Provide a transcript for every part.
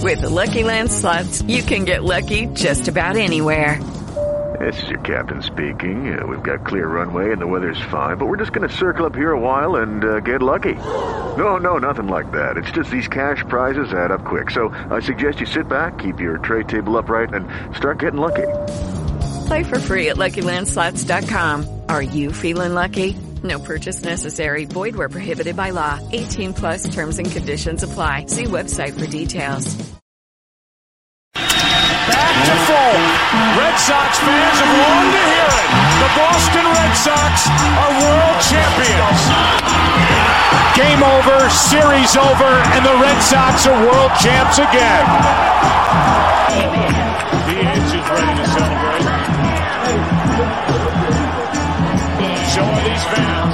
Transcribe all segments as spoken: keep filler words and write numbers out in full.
With the Lucky Land Slots, you can get lucky just about anywhere. This is your captain speaking. Uh, we've got clear runway and the weather's fine, but we're just going to circle up here a while and uh, get lucky. No, no, nothing like that. It's just these cash prizes add up quick. So I suggest you sit back, keep your tray table upright, and start getting lucky. Play for free at Lucky Land Slots dot com. Are you feeling lucky? No purchase necessary. Void where prohibited by law. eighteen plus terms and conditions apply. See website for details. Back to full. Red Sox fans have longed to hear it. The Boston Red Sox are world champions. Game over, series over, and the Red Sox are world champs again. The Edge is ready to celebrate. So are these fans.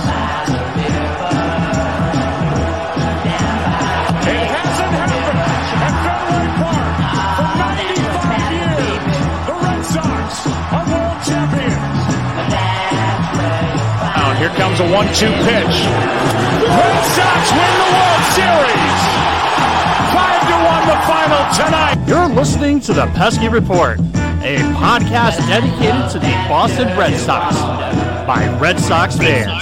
It hasn't happened at Fenway Park for ninety-five years. The Red Sox are world champions. Now here comes a one two pitch. Red Sox win the World Series. Five to one the final tonight. You're listening to the Pesky Report, a podcast dedicated to the Boston Red Sox by Red Sox fans.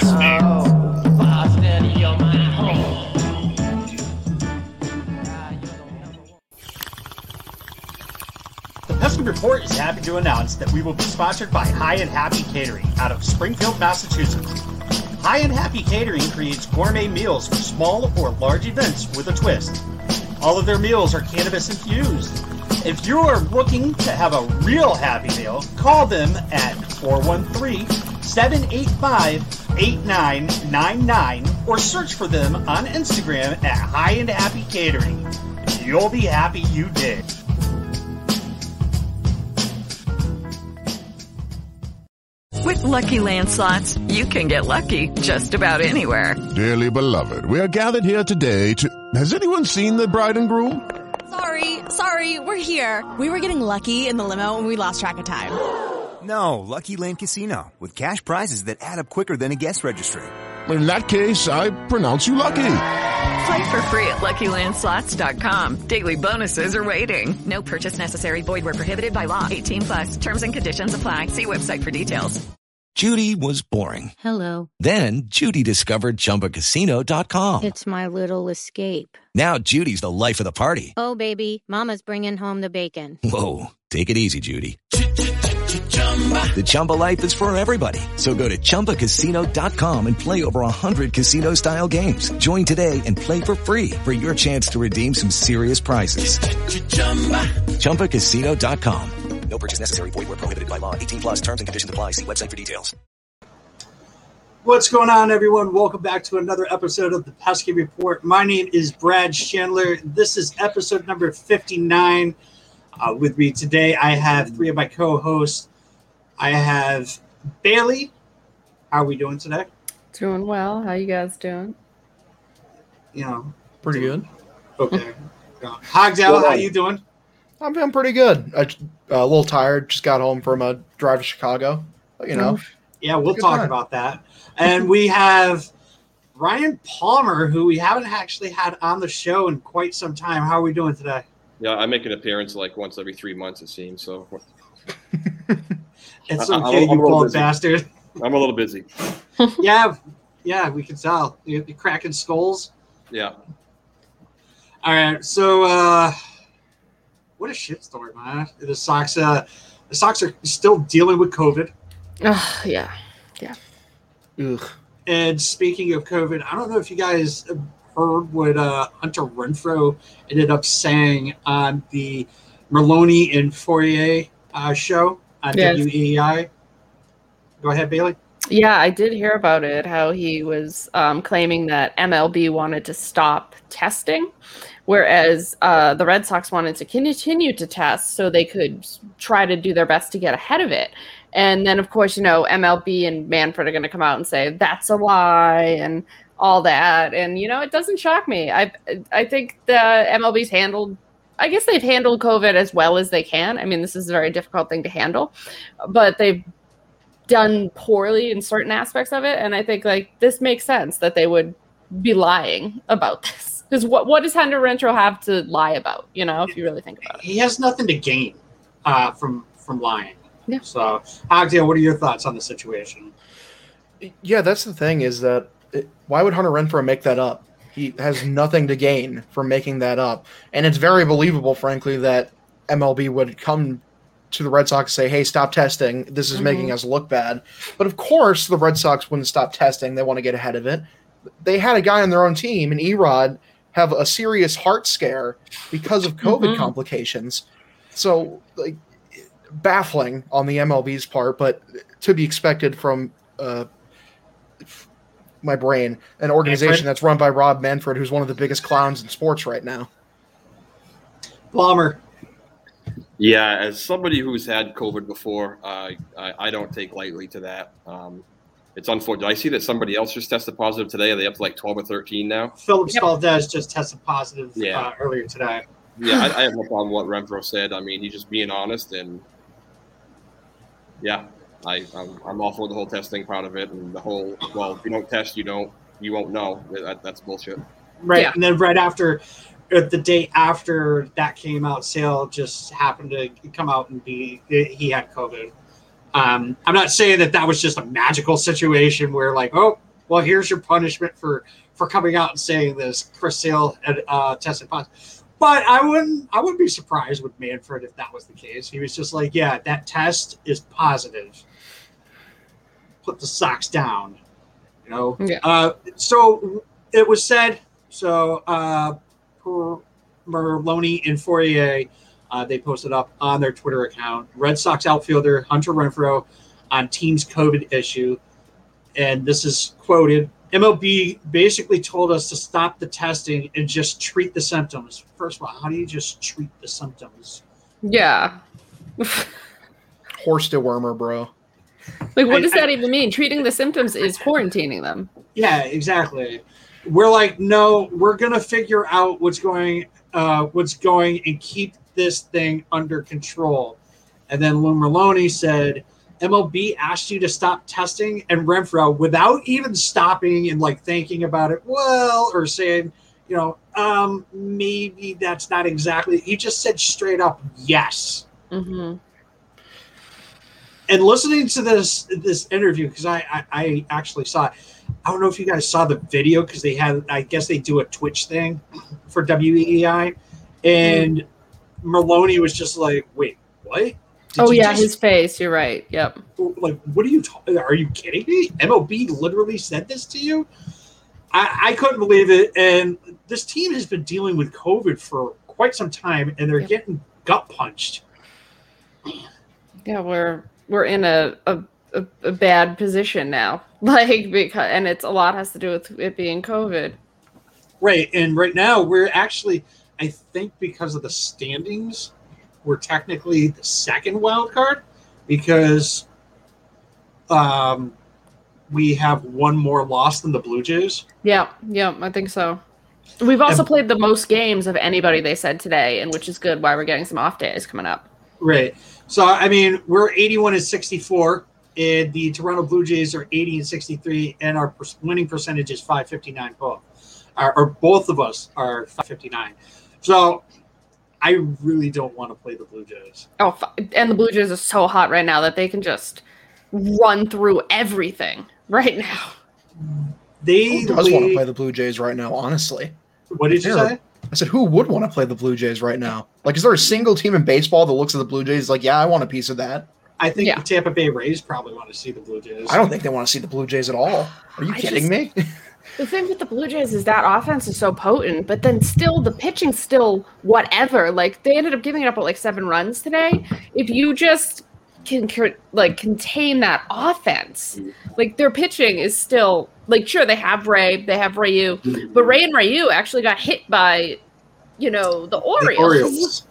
The Pesky Report is happy to announce that we will be sponsored by High and Happy Catering out of Springfield, Massachusetts. High and Happy Catering creates gourmet meals for small or large events with a twist. All of their meals are cannabis infused. If you are looking to have a real happy meal, call them at four one three, seven eight five, eight nine nine nine or search for them on Instagram at High and Happy Catering. You'll be happy you did. With Lucky Land Slots, you can get lucky just about anywhere. Dearly beloved, we are gathered here today to... Has anyone seen the bride and groom? Sorry, sorry, we're here. We were getting lucky in the limo and we lost track of time. No, Lucky Land Casino, with cash prizes that add up quicker than a guest registry. In that case, I pronounce you lucky. Play for free at Lucky Land Slots dot com. Daily bonuses are waiting. No purchase necessary. Void where prohibited by law. eighteen plus. Terms and conditions apply. See website for details. Judy was boring. Hello. Then Judy discovered Chumba Casino dot com. It's my little escape. Now Judy's the life of the party. Oh, baby, mama's bringing home the bacon. Whoa, take it easy, Judy. The Chumba life is for everybody. So go to Chumba Casino dot com and play over one hundred casino-style games. Join today and play for free for your chance to redeem some serious prizes. Chumba Casino dot com. No purchase necessary. Void where prohibited by law. eighteen plus terms and conditions apply. See website for details. What's going on, everyone? Welcome back to another episode of the Pesky Report. My name is Brad Chandler. This is episode number fifty-nine. Uh, with me today, I have three of my co-hosts. I have Bailey. How are we doing today? Doing well. How you guys doing? You know, pretty good. Okay. uh, Hogdell, how you doing? I'm doing pretty good. I, uh, a little tired. Just got home from a drive to Chicago. But, you know. Yeah, we'll talk time. about that. And we have Ryan Palmer, who we haven't actually had on the show in quite some time. How are we doing today? Yeah, I make an appearance like once every three months, it seems. So it's okay, you bald bastard. I'm a little busy. yeah, yeah, we can tell. You're cracking skulls. Yeah. All right, so uh, what a shitstorm, man. The Sox, uh, the Sox are still dealing with COVID. Oh, yeah, yeah. Ugh. And speaking of COVID, I don't know if you guys heard what uh, Hunter Renfroe ended up saying on the Merloni and Fourier uh, show on yes. W E I. Go ahead, Bailey. Yeah, I did hear about it, how he was um, claiming that M L B wanted to stop testing, whereas uh, the Red Sox wanted to continue to test so they could try to do their best to get ahead of it. And then, of course, you know, M L B and Manfred are going to come out and say, that's a lie and all that. And, you know, it doesn't shock me. I I think the M L B's handled, I guess they've handled COVID as well as they can. I mean, this is a very difficult thing to handle, but they've done poorly in certain aspects of it. And I think, like, this makes sense that they would be lying about this. Because what what does Hunter Renfroe have to lie about? You know, if you really think about it, he has nothing to gain uh, from from lying. Yeah. So, Agdale, what are your thoughts on the situation? Yeah, that's the thing is that it, why would Hunter Renfroe make that up? He has nothing to gain from making that up. And it's very believable, frankly, that M L B would come to the Red Sox and say, hey, stop testing. This is mm-hmm. making us look bad. But of course, the Red Sox wouldn't stop testing. They want to get ahead of it. They had a guy on their own team, an Erod, have a serious heart scare because of COVID mm-hmm. complications. So, like, baffling on the M L B's part, but to be expected from uh, my brain, an organization Manfred? that's run by Rob Manfred, who's one of the biggest clowns in sports right now. Bomber. Yeah, as somebody who's had COVID before, uh, I, I don't take lightly to that. Um, it's unfortunate. I see that somebody else just tested positive today. Are they up to like twelve or thirteen now? Phillips yep. Valdez just tested positive yeah. uh, earlier today. Yeah, I, I have no problem with what Renfroe said. I mean, he's just being honest, and yeah, I, I'm, I'm all for the whole testing part of it, and the whole, well, if you don't test, you don't, you won't know. That, that's bullshit. Right, yeah. And then right after, the day after that came out, Sale just happened to come out and be, he had COVID. Um, I'm not saying that that was just a magical situation where like, oh, well, here's your punishment for, for coming out and saying this. Chris Sale had uh, tested positive. But I wouldn't I wouldn't be surprised with Manfred if that was the case. He was just like, yeah, that test is positive. Put the socks down. You know? Yeah. Uh, so it was said, so uh, Merloni and Fourier, uh, they posted up on their Twitter account, Red Sox outfielder Hunter Renfroe on team's COVID issue. And this is quoted, M L B basically told us to stop the testing and just treat the symptoms. First of all, how do you just treat the symptoms? Yeah. Horse dewormer, bro. Like, what I, does that I, even mean? Treating the symptoms is quarantining them. Yeah, exactly. We're like, no, we're gonna figure out what's going, uh, what's going, and keep this thing under control. And then Lou Merloni said, M L B asked you to stop testing, and Renfroe, without even stopping and like thinking about it, well, or saying, you know, um, maybe that's not exactly. He just said straight up, yes. Mm-hmm. And listening to this this interview, because I, I I actually saw it. I don't know if you guys saw the video because they had. I guess they do a Twitch thing for W E E I, and mm-hmm. Merloni was just like, wait, what? Did oh yeah, just, his face. You're right. Yep. Like, what are you talking? Are you kidding me? M L B literally said this to you. I, I couldn't believe it. And this team has been dealing with COVID for quite some time, and they're yep. getting gut punched. Yeah, we're we're in a, a a a bad position now. Like because and it's a lot has to do with it being COVID. Right, and right now we're actually, I think, because of the standings, we're technically the second wild card because um, we have one more loss than the Blue Jays. Yeah, yeah, I think so. We've also and, played the most games of anybody, they said today, and which is good. Why we're getting some off days coming up. Right. So I mean, we're eighty-one and sixty-four, and the Toronto Blue Jays are eighty and sixty-three, and our winning percentage is five fifty-nine. Both, or, or both of us are five fifty-nine. So. I really don't want to play the Blue Jays. Oh, and the Blue Jays are so hot right now that they can just run through everything right now. They Who does lead... want to play the Blue Jays right now, honestly? What did you say? I said, who would want to play the Blue Jays right now? Like, is there a single team in baseball that looks at the Blue Jays like, yeah, I want a piece of that? I think yeah. the Tampa Bay Rays probably want to see the Blue Jays. I don't think they want to see the Blue Jays at all. Are you I kidding just... me? The thing with the Blue Jays is that offense is so potent, but then still the pitching still whatever. Like they ended up giving it up at like seven runs today. If you just can like contain that offense, like their pitching is still like sure they have Ray, they have Ryu, but Ray and Ryu actually got hit by, you know, the Orioles. The Orioles.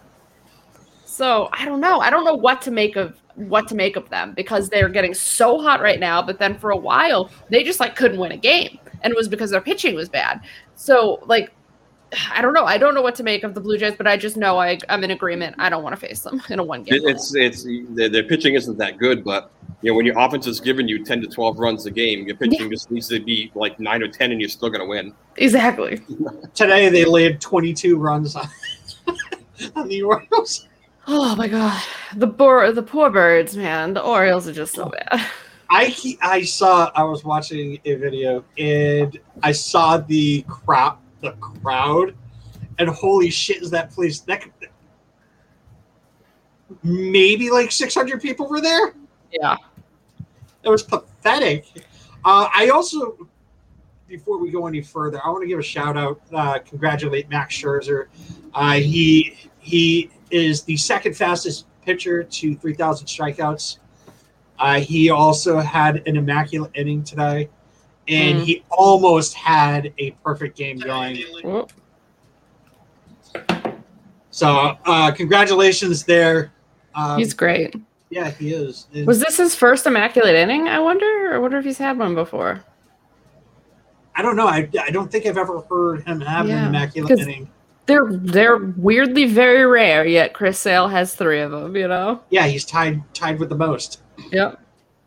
So I don't know. I don't know what to make of what to make of them because they're getting so hot right now. But then for a while they just like couldn't win a game. And it was because their pitching was bad. So, like, I don't know. I don't know what to make of the Blue Jays, but I just know I, I'm in agreement. I don't want to face them in a one game. It's it's their, their pitching isn't that good, but You know, when your offense is giving you ten to twelve runs a game, your pitching yeah. just needs to be like nine or ten, and you're still going to win. Exactly. Today they laid twenty-two runs on, on the Orioles. Oh my god, the poor the poor birds, man. The Orioles are just so bad. I I saw I was watching a video and I saw the crowd the crowd, and holy shit, is that place that could, maybe like six hundred people were there. Yeah, it was pathetic. Uh, I also, before we go any further, I want to give a shout out, uh, congratulate Max Scherzer. Uh, he he is the second fastest pitcher to three thousand strikeouts. Uh, he also had an immaculate inning today, and mm. he almost had a perfect game going. Oh. So, uh, congratulations there. Um, He's great. Yeah, he is. And was this his first immaculate inning, I wonder? Or I wonder if he's had one before. I don't know. I, I don't think I've ever heard him have yeah, an immaculate inning. They're they're weirdly very rare, yet Chris Sale has three of them, you know? Yeah, he's tied tied with the most. Yep.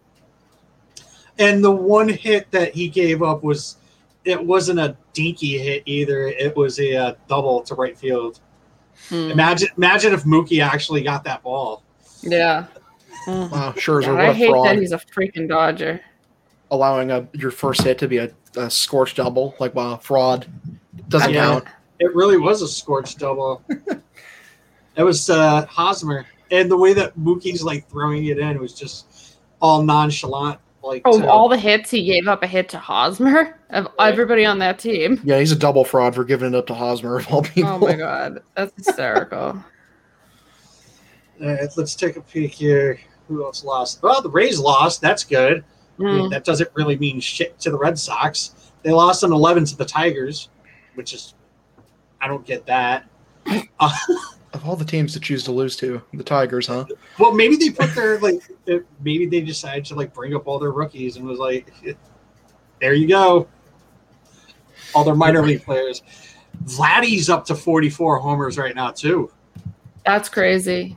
And the one hit that he gave up was, it wasn't a dinky hit either. It was a uh, double to right field. Hmm. Imagine imagine if Mookie actually got that ball. Yeah. Wow, Scherzer, God, what a I hate fraud. that he's a freaking Dodger. Allowing a your first hit to be a, a scorched double, like wow, fraud. Doesn't yeah, count. It really was a scorched double. It was uh, Hosmer, and the way that Mookie's like throwing it in was just all nonchalant. Like oh, to, all the hits he gave up a hit to Hosmer of right. everybody on that team. Yeah, he's a double fraud for giving it up to Hosmer of all people. Oh my god, that's hysterical. All right, let's take a peek here. Who else lost? Well, the Rays lost. That's good. Mm. I mean, that doesn't really mean shit to the Red Sox. They lost on eleven to the Tigers, which is, I don't get that. Uh, of all the teams to choose to lose to, the Tigers, huh? Well, maybe they put their like, maybe they decided to like bring up all their rookies and was like, there you go, all their minor league players. Vladdy's up to forty-four homers right now too. That's crazy.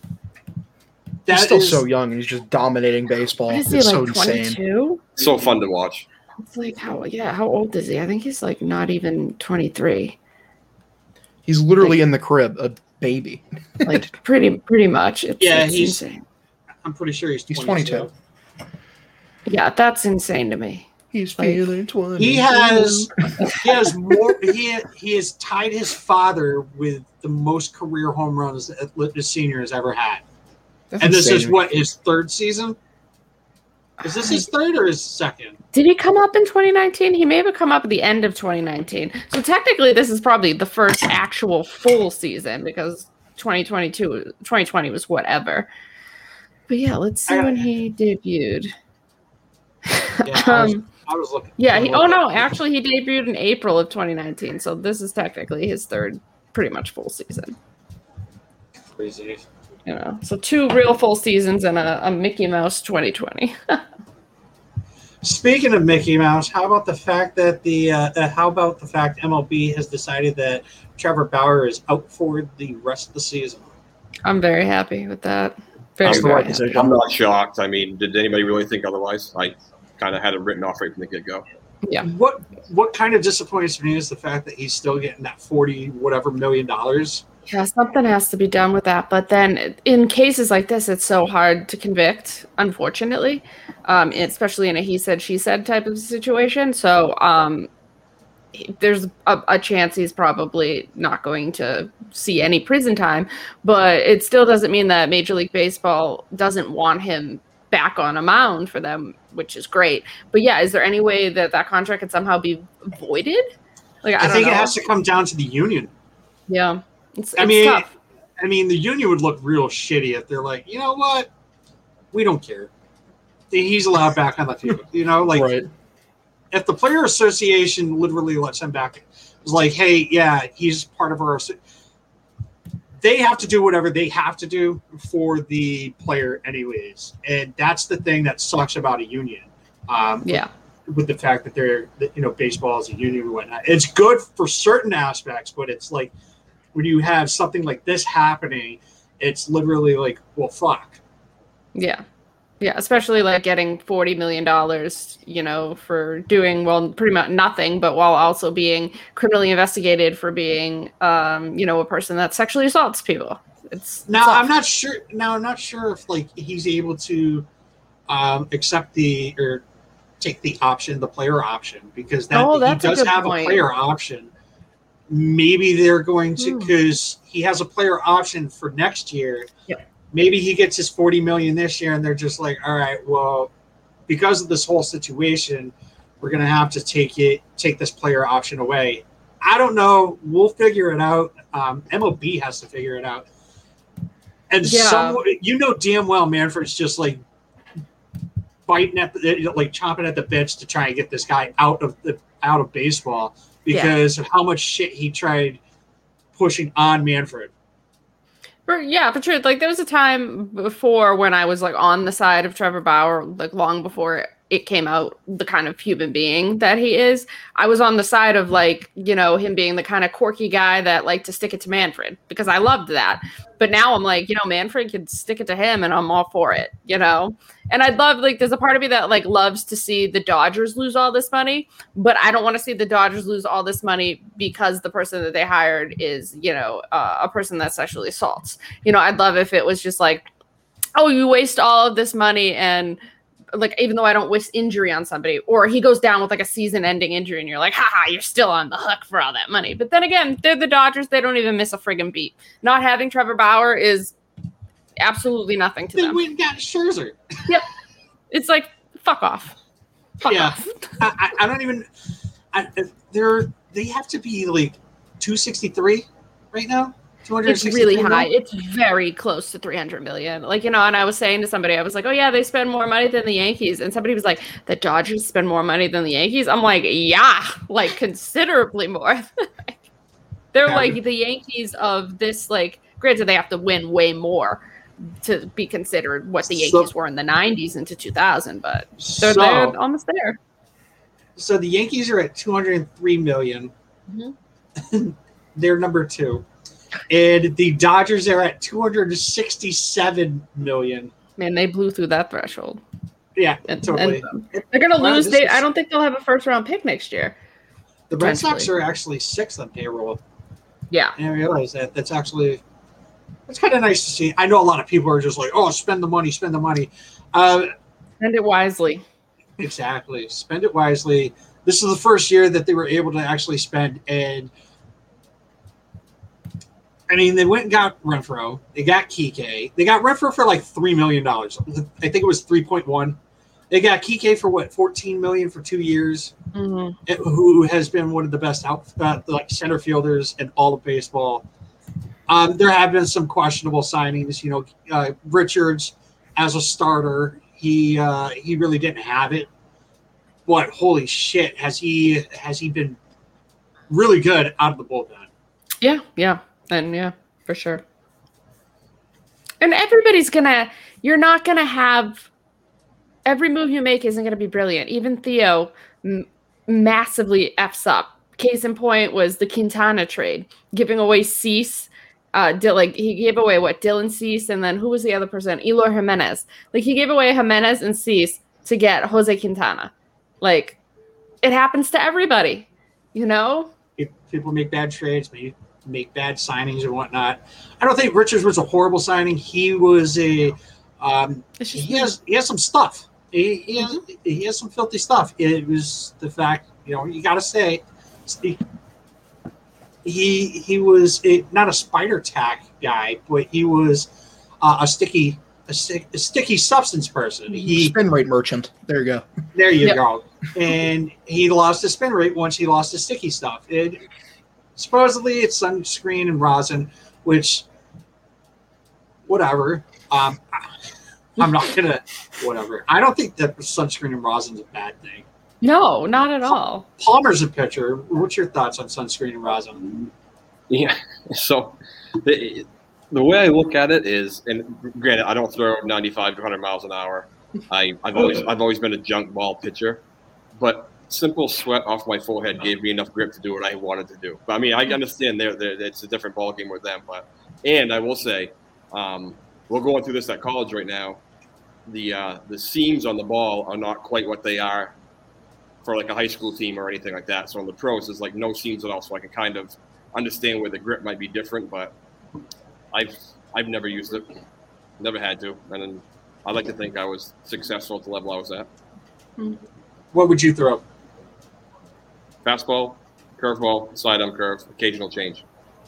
That he's still is, so young, and he's just dominating baseball. Is he it's like so twenty-two? insane. So fun to watch. It's like how yeah, how old is he? I think he's like not even twenty-three. He's literally like, in the crib, a baby. Like pretty pretty much. It's, yeah, it's he's. insane. I'm pretty sure he's he's twenty-two. twenty-two. Yeah, that's insane to me. He's like, feeling twenty. He has he has more. He he has tied his father with the most career home runs that the senior has ever had. That's and insane. This is what, his third season? Is this his third or his second? Did he come up in twenty nineteen? He may have come up at the end of twenty nineteen. So technically this is probably the first actual full season because twenty twenty-two, twenty twenty was whatever. But yeah, let's see I, when he debuted. Yeah, I was, um, I was looking. Yeah, he, oh no, actually he debuted in April of twenty nineteen. So this is technically his third pretty much full season. Crazy. You know, so two real full seasons and a, a Mickey Mouse twenty twenty. Speaking of Mickey Mouse, how about the fact that the uh, uh, how about the fact M L B has decided that Trevor Bauer is out for the rest of the season? I'm very happy with that. Very, I'm, very not, I'm not shocked. I mean, did anybody really think otherwise? I kind of had it written off right from the get-go. Yeah. What what kind of disappoints me is the fact that he's still getting that forty whatever million dollars. Yeah, something has to be done with that. But then in cases like this, it's so hard to convict, unfortunately, um, especially in a he said, she said type of situation. So um, there's a, a chance he's probably not going to see any prison time. But it still doesn't mean that Major League Baseball doesn't want him back on a mound for them, which is great. But yeah, is there any way that that contract could somehow be voided? Like I, I don't think know. It has to come down to the union. Yeah. It's, I it's mean, tough. I mean, the union would look real shitty if they're like, you know what, we don't care. He's allowed back on the field. You know, like right. If the player association literally lets him back, it's like, hey, yeah, he's part of our. They have to do whatever they have to do for the player, anyways, and that's the thing that sucks about a union. Um, yeah. With, with the fact that they're, that, you know, baseball is a union and whatnot. It's good for certain aspects, but it's like. When you have something like this happening, it's literally like, well, fuck. Yeah. Yeah, especially like getting forty million dollars, you know, for doing, well, pretty much nothing, but while also being criminally investigated for being, um, you know, a person that sexually assaults people. It's now it's I'm not sure. Now I'm not sure if like he's able to um, accept the or take the option, the player option, because that Oh, he that's a does good have point. a player option. Maybe they're going to, because he has a player option for next year. Yep. Maybe he gets his forty million this year, and they're just like, all right, well, because of this whole situation, we're gonna have to take it, take this player option away. I don't know. We'll figure it out. Um, M L B has to figure it out. And Yeah. some, you know, damn well, Manfred's just like biting at the, like chomping at the bits to try and get this guy out of the out of baseball because Yeah. of how much shit he tried pushing on Manfred. For, yeah, for sure. Like there was a time before when I was like on the side of Trevor Bauer, like long before it came out, the kind of human being that he is. I was on the side of like, you know, him being the kind of quirky guy that liked to stick it to Manfred because I loved that. But now I'm like, you know, Manfred could stick it to him and I'm all for it, you know? And I'd love, like, there's a part of me that like loves to see the Dodgers lose all this money, but I don't want to see the Dodgers lose all this money because the person that they hired is, you know, uh, a person that sexually assaults. You know, I'd love if it was just like, oh, you waste all of this money and like, even though I don't wish injury on somebody, or he goes down with like a season ending injury and you're like, haha, you're still on the hook for all that money. But then again, they're the Dodgers. They don't even miss a friggin' beat. Not having Trevor Bauer is absolutely nothing to They them. went and got Scherzer. Yep. It's like, fuck off. Fuck yeah. off. I, I don't even, I, they're, they have to be like two sixty-three right now. It's really high. It's very close to three hundred million. Like, you know, and I was saying to somebody, I was like, oh yeah, they spend more money than the Yankees. And somebody was like, the Dodgers spend more money than the Yankees. I'm like, yeah, like considerably more. They're Yeah. like the Yankees of this, like, granted, they have to win way more to be considered what the Yankees So- were in the nineties into two thousand, but they're, So- they're almost there. So the Yankees are at two hundred three million. Mhm. They're number two. And the Dodgers are at two hundred sixty-seven million. Man, they blew through that threshold. Yeah, And- totally. and they're going to Wow, lose. this They, is- I don't think they'll have a first round pick next year. The Red Sox potentially. are actually sixth on payroll. Yeah. I didn't realize that. That's actually, that's kind of nice to see. I know a lot of people are just like, oh, spend the money, spend the money. Uh, Spend it wisely. Exactly. Spend it wisely. This is the first year that they were able to actually spend. And I mean, they went and got Renfroe. They got Kike. They got Renfroe for like three million dollars. I think it was three point one. They got Kike for what, fourteen million dollars for two years, Mm-hmm. who has been one of the best out, uh, like center fielders in all of baseball. Um, there have been some questionable signings. You know, uh, Richards as a starter, he uh, he really didn't have it. But holy shit, has he has he been really good out of the bullpen? Yeah, yeah, and yeah, for sure. And everybody's gonna. You're not gonna have. Every move you make isn't gonna be brilliant. Even Theo m- massively f's up. Case in point was the Quintana trade, giving away Cease. Uh, Dil- like he gave away what Dylan Cease, and then who was the other person? Eloy Jimenez. Like he gave away Jimenez and Cease to get Jose Quintana. Like it happens to everybody, you know. People make bad trades, make make bad signings and whatnot. I don't think Richards was a horrible signing. He was a um, he has he has some stuff. He he has, he has some filthy stuff. It was the fact, you know, you got to say he he was a, not a spider tack guy, but he was uh, a sticky a, stick, a sticky substance person. He Spin rate merchant. There you go. There you Yep. go. And he lost his spin rate once he lost his sticky stuff. It supposedly it's sunscreen and rosin, which whatever. Um, I'm not gonna whatever. I don't think that sunscreen and rosin is a bad thing. No, not at all. Palmer's a pitcher. What's your thoughts on sunscreen and rosin? Yeah. So the, the way I look at it is, and granted, I don't throw ninety-five to one hundred miles an hour. I, I've always I've always been a junk ball pitcher, but simple sweat off my forehead gave me enough grip to do what I wanted to do. But I mean, I understand there it's a different ball game with them. But and I will say, um, we're going through this at college right now. the uh, the seams on the ball are not quite what they are for like a high school team or anything like that. So on the pros, there's like no seams at all, so I can kind of understand where the grip might be different. But I've I've never used it, never had to, and then I like to think I was successful at the level I was at. What would you throw? Fastball, curveball, sidearm curve, occasional change.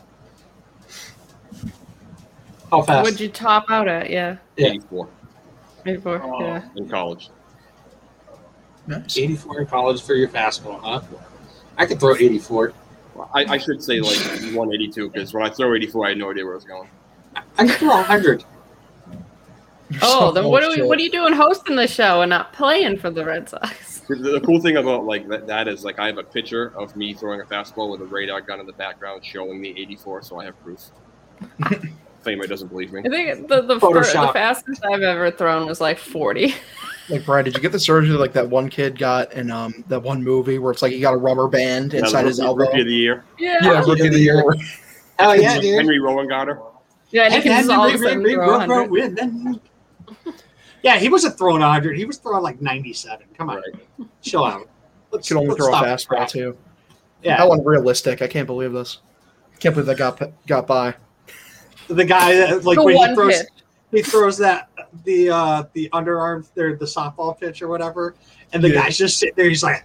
How fast? What'd you top out at? Yeah. eighty-four. eighty-four, Oh. yeah. In college. Nice. eighty-four in college for your fastball, huh? I could throw eighty-four. I, I should say like one eighty-two because when I throw eighty-four, I had no idea where I was going. I could throw one hundred. Oh, so then what are we? bullshit. What are you doing hosting the show and not playing for the Red Sox? The, the cool thing about like that, that is like I have a picture of me throwing a fastball with a radar gun in the background showing me eighty-four, so I have proof. If anybody doesn't believe me. I think the the, fir- the fastest I've ever thrown was like forty. Like, Brian, did you get the surgery like that one kid got in um that one movie where it's like he got a rubber band Yeah, inside the his rookie- elbow? Rookie of the year. Yeah. Yeah, rookie of the year. Hell yeah, dude. Henry Rowan got her. Yeah, and he can just all of a Henry, sudden Henry, throw Rowan, one hundred. win, then- Yeah, he wasn't throwing one hundred. He was throwing like ninety-seven. Come on. Chill out. Let's, Could only let's throw a stop fastball crap. too. Yeah. How unrealistic! I can't believe this. Can't believe that got got by. The guy that like The when he one throws pitch. he throws that the uh the underarm there the softball pitch or whatever, and the Yeah. guy's just sitting there. He's like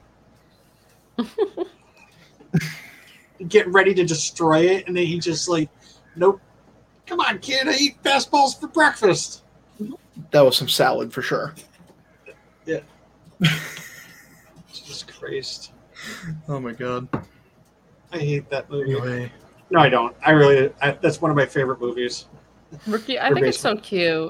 getting ready to destroy it, and then he just like, nope. Come on, kid. I eat fastballs for breakfast. That was some salad for sure. Yeah. Jesus Christ. Oh my god. I hate that movie. Anyway. No, I don't. I really. I, that's one of my favorite movies. Rookie, I For think it's so cute.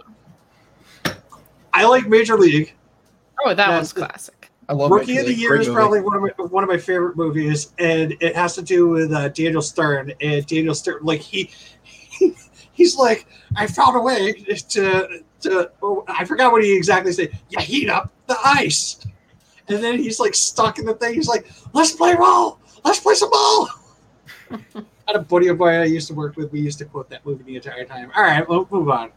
I like Major League. Oh, that That's one's the- classic. I love Rookie Major of the League. Year Great is movie. probably one of my one of my favorite movies, and it has to do with uh, Daniel Stern. And Daniel Stern, like he, he, he's like, I found a way to to. Oh, I forgot what he exactly said. You heat up the ice, and then he's like stuck in the thing. He's like, let's play ball. Let's play some ball. I had a buddy of mine I used to work with. We used to quote that movie the entire time. All right, we'll move on.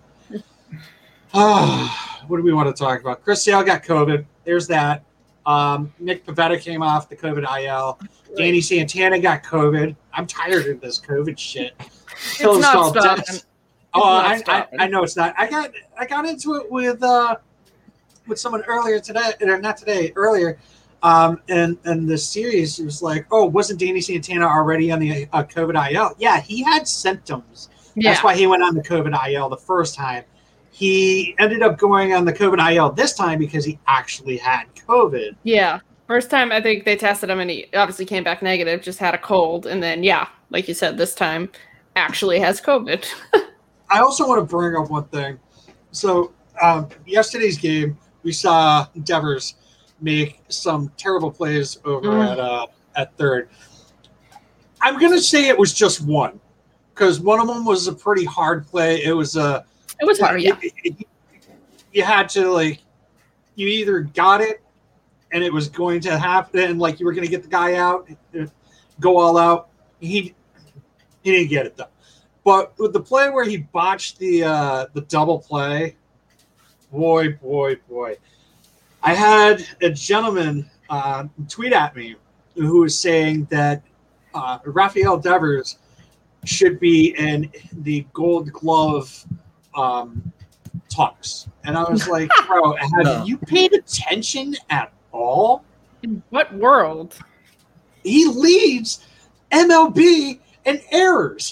Ah, what do we want to talk about? Chris Sale got COVID. There's that. Um, Nick Pivetta came off the COVID I L. Danny Santana got COVID. I'm tired of this COVID shit. Till It's not all stopping. death. It's Oh, not I, I, stopping. I know it's not. I got I got into it with uh, with someone earlier today, or not today, earlier. Um, and and the series was like, oh, wasn't Danny Santana already on the uh, COVID I L? Yeah, he had symptoms. That's Yeah. why he went on the COVID I L the first time. He ended up going on the COVID I L this time because he actually had COVID. Yeah. First time I think they tested him and he obviously came back negative, just had a cold. And then, yeah, like you said, this time actually has COVID. I also want to bring up one thing. So um, yesterday's game, we saw Devers make some terrible plays over Mm. at uh, at third. I'm gonna say it was just one, because one of them was a pretty hard play. It was a It was hard, yeah. You, you- you had to like, you either got it, and it was going to happen, and like you were gonna get the guy out, and go all out. He he didn't get it though. But with the play where he botched the uh, the double play, boy, boy, boy. I had a gentleman uh, tweet at me who was saying that uh, Rafael Devers should be in the Gold Glove um, talks. And I was like, bro, have No. you paid attention at all? In what world? He leads M L B in errors.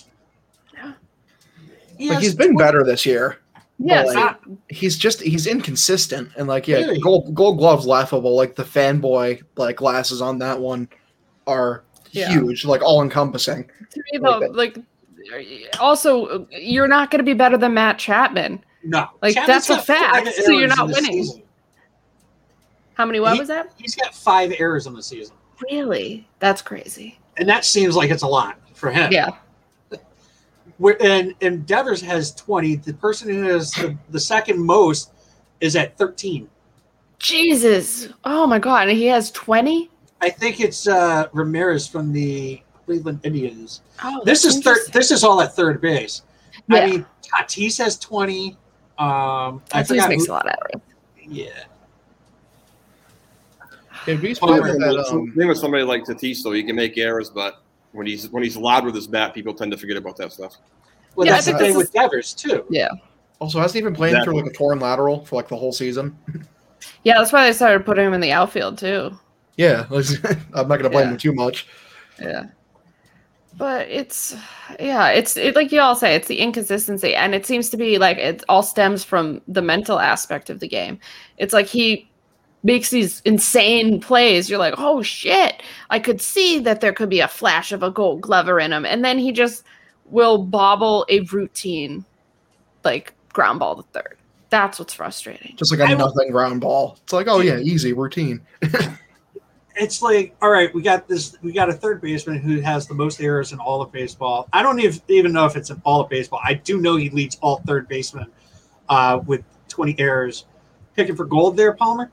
He Like has he's been twenty better this year. but, Yes. like, he's just he's inconsistent and like yeah, Really? gold gold glove's laughable. Like the fanboy like glasses on that one are Yeah. huge, like all encompassing. To me, Like though, like, also, you're not going to be better than Matt Chapman. No. Like, Chapman's that's a got five fact. So you're errors not in the winning. season. How many, what He- was that? He's got five errors in the season. Really? That's crazy. And that seems like it's a lot for him. Yeah. Where, and, and Devers has twenty. The person who has the, the second most is at thirteen. Jesus. Oh, my God. And he has twenty? I think it's uh, Ramirez from the Cleveland Indians. Oh, This that's is third. interesting. This is all at third base. Yeah. I mean, Tatis has twenty. Um, I Tatis forgot makes who- a lot out of it. Yeah. It'd be Same that, um, with somebody like Tatis, though, he can make errors, but when he's when he's loud with his bat, people tend to forget about that stuff. Well, Yeah, that's I the think thing this with Devers too. Yeah. Also, hasn't he been playing Exactly. through like a torn lateral for like the whole season? Yeah, that's why they started putting him in the outfield too. Yeah, I'm not going to blame Yeah. him too much. Yeah. But it's, yeah, it's it, like you all say, it's the inconsistency. And it seems to be like it all stems from the mental aspect of the game. It's like he makes these insane plays. You're like, oh shit, I could see that there could be a flash of a Gold Glover in him. And then he just will bobble a routine, like, ground ball to third. That's what's frustrating. Just like a nothing ground ball. It's like, oh yeah, easy, routine. It's like, all right, we got this. We got a third baseman who has the most errors in all of baseball. I don't even even know if it's in all of baseball. I do know he leads all third basemen uh, with twenty errors. Picking for gold there, Palmer.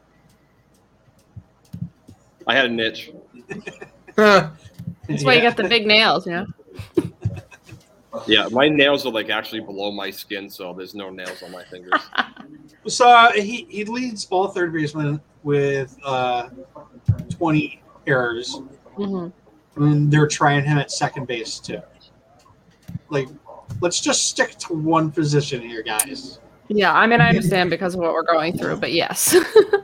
I had a niche. That's why you got the big nails, you know? Yeah, my nails are like actually below my skin, so there's no nails on my fingers. So uh, he he leads all third basemen with uh, twenty errors. Mm-hmm. And they're trying him at second base too. Like, let's just stick to one position here, guys. Yeah, I mean, I understand because of what we're going through, but yes.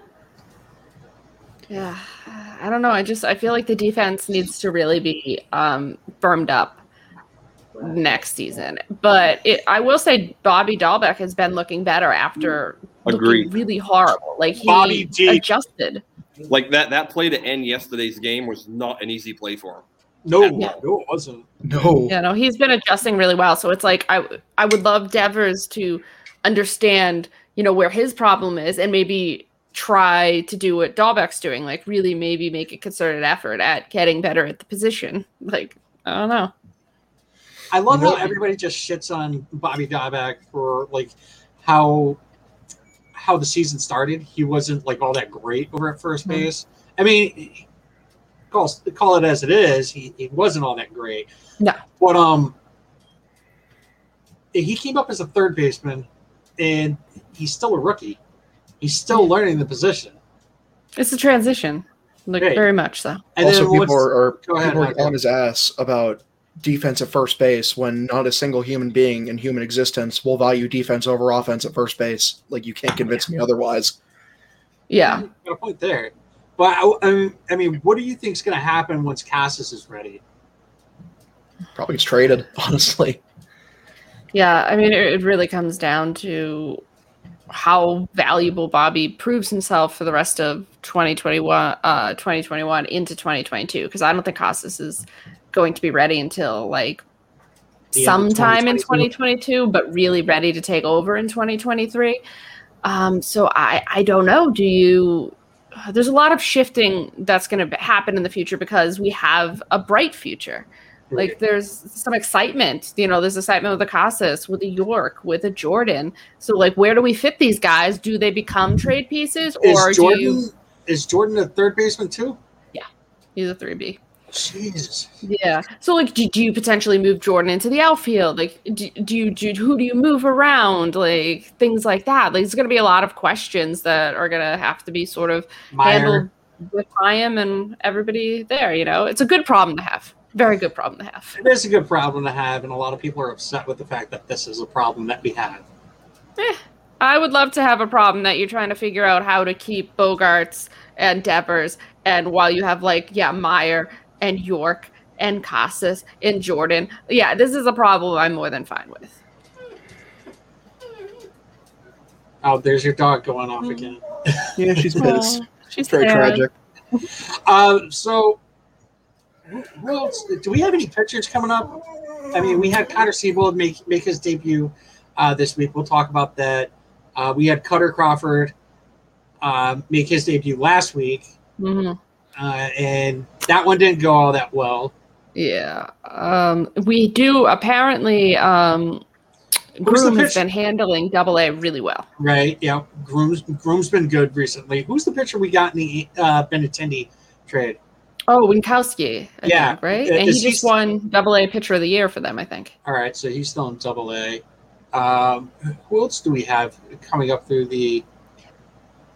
Yeah, I don't know. I just I feel like the defense needs to really be um, firmed up next season. But it, I will say Bobby Dahlbeck has been looking better after Agreed. looking really horrible. Like he Bobby D. adjusted. Like that that play to end yesterday's game was not an easy play for him. No, Yeah. no, it wasn't. No. Yeah, no, he's been adjusting really well. So it's like I I would love Devers to understand, you know, where his problem is and maybe try to do what Dahlbeck's doing, like really maybe make a concerted effort at getting better at the position. Like, I don't know. I love You know- how everybody just shits on Bobby Dahlbeck for like how how the season started. He wasn't like all that great over at first Mm-hmm. base. I mean, call call it as it is. He, he wasn't all that great. No. But um, he came up as a third baseman, and he's still a rookie. He's still learning the position. It's a transition. Like Right. very much so. And also, then people what's- are, are, Go ahead, people are Michael. on his ass about defense at first base when not a single human being in human existence will value defense over offense at first base. Like, you can't convince me otherwise. Yeah. Got a point there. But I, I mean- I mean, what do you think is going to happen once Cassis is ready? Probably gets traded, honestly. Yeah, I mean, it, it really comes down to how valuable Bobby proves himself for the rest of twenty twenty-one, uh, twenty twenty-one into twenty twenty-two. Because I don't think Casas is going to be ready until like The end of sometime in twenty twenty twenty-two, but really ready to take over in twenty twenty-three. Um, so I, I don't know. Do you? There's a lot of shifting that's going to happen in the future because we have a bright future. Like there's some excitement, you know, there's excitement with the Casas, with the York, with the Jordan. So like, where do we fit these guys? Do they become trade pieces or Is Jordan, do you? is Jordan a third baseman too? Yeah, he's a three B. Jesus. Yeah. So like, do, do you potentially move Jordan into the outfield? Like, do, do you do who do you move around? Like things like that. Like, there's going to be a lot of questions that are going to have to be sort of Meyer. handled with Chaim and everybody there. You know, it's a good problem to have. Very good problem to have. It is a good problem to have, and a lot of people are upset with the fact that this is a problem that we have. Eh, I would love to have a problem that you're trying to figure out how to keep Bogarts and Devers, and while you have like yeah Meyer and York and Casas and Jordan, yeah, this is a problem I'm more than fine with. Oh, there's your dog going off again. Yeah, she's pissed. Oh, she's Very sad. tragic. Um, so, who who else? Do we have any pitchers coming up? I mean, we had Connor Siebold make make his debut uh, this week. We'll talk about that. Uh, we had Cutter Crawford uh, make his debut last week, Mm-hmm. uh, and that one didn't go all that well. Yeah, um, we do apparently. Um, Who's the Groom has pitch- been handling Double A really well. Right? Yeah, Groom's Groom's been good recently. Who's the pitcher we got in the uh, Benintendi trade? Oh, Winkowski, I Yeah, think, right? uh, And he is he just st- won Double A Pitcher of the Year for them, I think. All right, so he's still in Double A. Um, who else do we have coming up through the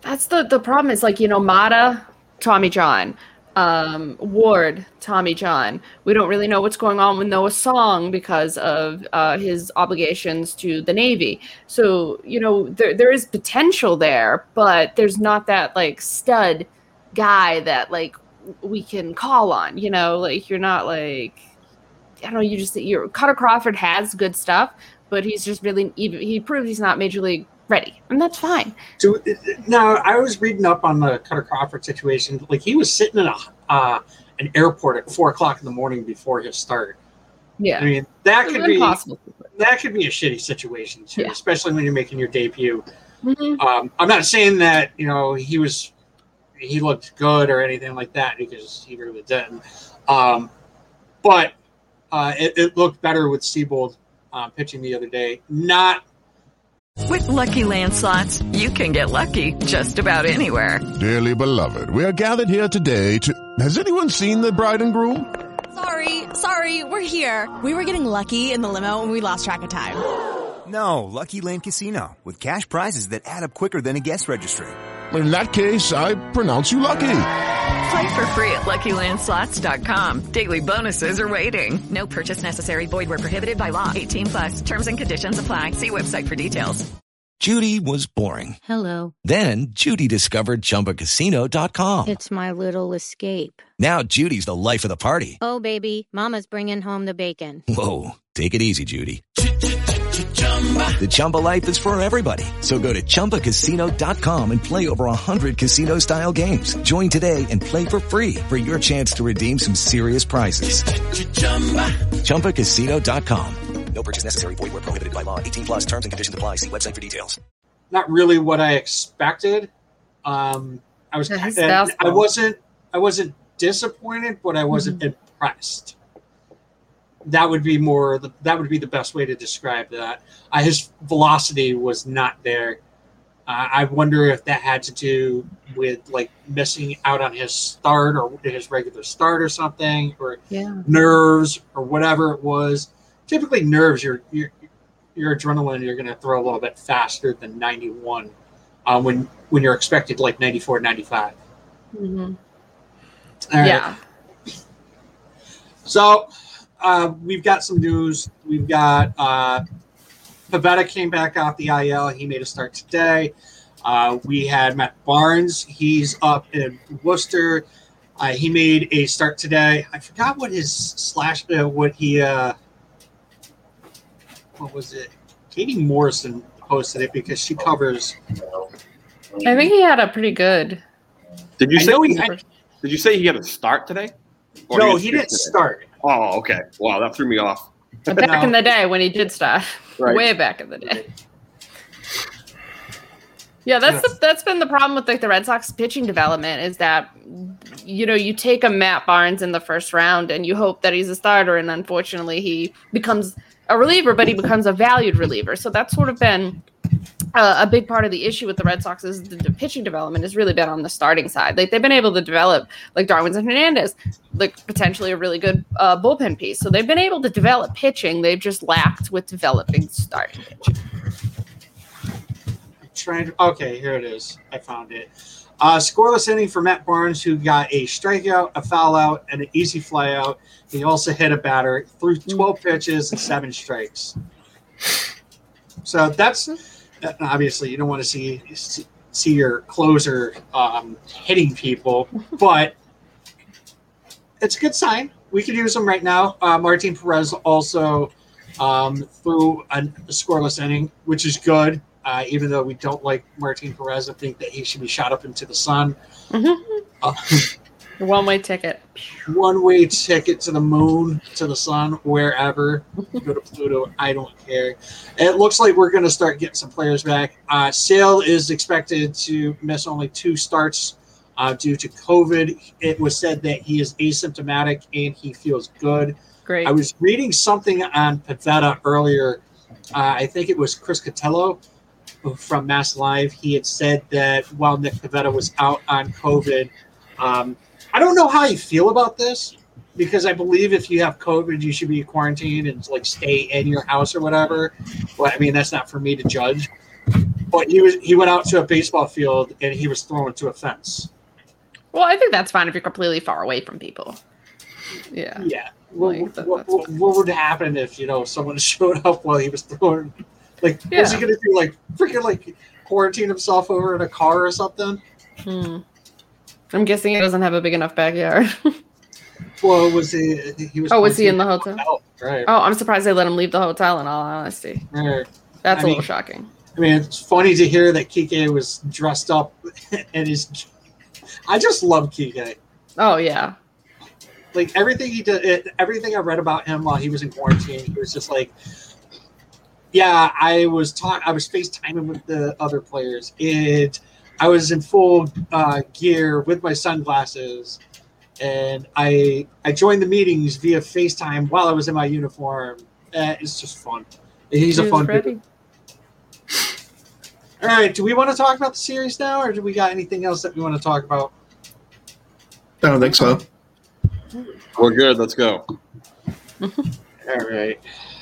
That's the, the problem is like, you know, Mata, Tommy John, um, Ward, Tommy John. We don't really know what's going on with Noah Song because of uh, his obligations to the Navy. So, you know, there there is potential there, but there's not that like stud guy that like we can call on, you know, like you're not like, I don't know, you just, you're, Cutter Crawford has good stuff, but he's just really, he, he proved he's not major league ready, and that's fine. So now I was reading up on the Cutter Crawford situation. Like he was sitting in a uh, an airport at four o'clock in the morning before his start. Yeah, I mean that it's could be impossible. That could be a shitty situation too, Yeah. especially when you're making your debut. Mm-hmm. Um, I'm not saying that you know he was he looked good or anything like that because he really didn't. Um, but uh, it, it looked better with Seabold uh, pitching the other day. Not. With Lucky Land Slots, you can get lucky just about anywhere. Dearly beloved, we are gathered here today to... Has anyone seen the bride and groom? Sorry, sorry, we're here. We were getting lucky in the limo and we lost track of time. No, Lucky Land Casino, with cash prizes that add up quicker than a guest registry. In that case, I pronounce you lucky. Play for free at Lucky Land Slots dot com. Daily bonuses are waiting. No purchase necessary. Void where prohibited by law. eighteen plus. Terms and conditions apply. See website for details. Judy was boring. Hello. Then Judy discovered Chumba Casino dot com. It's my little escape. Now Judy's the life of the party. Oh, baby, mama's bringing home the bacon. Whoa, take it easy, Judy. The Chumba life is for everybody. So go to Chumba Casino dot com and play over one hundred casino-style games. Join today and play for free for your chance to redeem some serious prizes. Chumba Casino dot com. No purchase necessary. Void where prohibited by law. eighteen plus terms and conditions apply. See website for details. Not really what I expected. Um, I was Yeah, his I, I fastball. wasn't I wasn't disappointed, but I wasn't Mm-hmm. impressed. That would be more. The, that would be the best way to describe that. Uh, his velocity was not there. Uh, I wonder if that had to do with like missing out on his start or his regular start or something, or Yeah. nerves or whatever it was. Typically, nerves. Your your your adrenaline. You're going to throw a little bit faster than ninety-one uh, when when you're expected like ninety-four, ninety-five. Mm-hmm. All right. Yeah. So uh, we've got some news. We've got uh, Pivetta came back off the I L. He made a start today. Uh, we had Matt Barnes. He's up in Worcester. Uh, he made a start today. I forgot what his slash, uh, what he, uh, what was it? Katie Morrison posted it because she covers. I think he had a pretty good. Did you I say know he he had- Did you say he had a start today? Or No, was he pitch didn't today? start. Oh, okay. Wow, that threw me off. Back No. in the day when he did start, Right. way back in the day. Yeah, that's the, that's been the problem with like the Red Sox pitching development is that you know you take a Matt Barnes in the first round and you hope that he's a starter, and unfortunately he becomes a reliever, but he becomes a valued reliever. So that's sort of been uh, a big part of the issue with the Red Sox is the, the pitching development has really been on the starting side. Like they've been able to develop like Darwinson Hernandez, like potentially a really good uh, bullpen piece. So they've been able to develop pitching. They've just lacked with developing starting pitching. Trying to, okay, here it is. I found it. Uh, scoreless inning for Matt Barnes, who got a strikeout, a foul out, and an easy fly out. He also hit a batter, threw twelve pitches and seven strikes. So that's obviously you don't want to see see your closer um, hitting people, but it's a good sign. We could use them right now. Uh, Martin Perez also um, threw a scoreless inning, which is good. Uh, even though we don't like Martin Perez, I think that he should be shot up into the sun. Mm-hmm. Uh, One-way ticket. One-way ticket to the moon, to the sun, wherever. Go to Pluto. I don't care. It looks like we're going to start getting some players back. Uh, Sale is expected to miss only two starts uh, due to COVID. It was said that he is asymptomatic and he feels good. Great. I was reading something on Pivetta earlier. Uh, I think it was Chris Cotillo from Mass Live. He had said that while Nick Pivetta was out on COVID, um, I don't know how you feel about this because I believe if you have COVID, you should be quarantined and like stay in your house or whatever. But I mean, that's not for me to judge. But he was he went out to a baseball field and he was thrown into a fence. Well, I think that's fine if you're completely far away from people. Yeah. Yeah. What, Like, that- what, that's what, what would happen if, you know, someone showed up while he was throwing? Like, what was he Yeah. going to do? Like, freaking, like, quarantine himself over in a car or something? Hmm. I'm guessing he doesn't have a big enough backyard. Well, was he? He was. Oh, was he in the quarantined hotel? Right. Oh, I'm surprised they let him leave the hotel, in all honesty. Right. That's I a little mean- shocking. I mean, it's funny to hear that Kike was dressed up and his. I just love Kike. Oh, yeah. Like everything he did, it, everything I read about him while he was in quarantine, he was just like, yeah, I was talk, I was FaceTiming with the other players, and I was in full uh, gear with my sunglasses, and I I joined the meetings via FaceTime while I was in my uniform. Uh, it's just fun. He's a He was fun ready. dude. All right, do we want to talk about the series now, or do we got anything else that we want to talk about? I don't think so. We're good. Let's go. All right.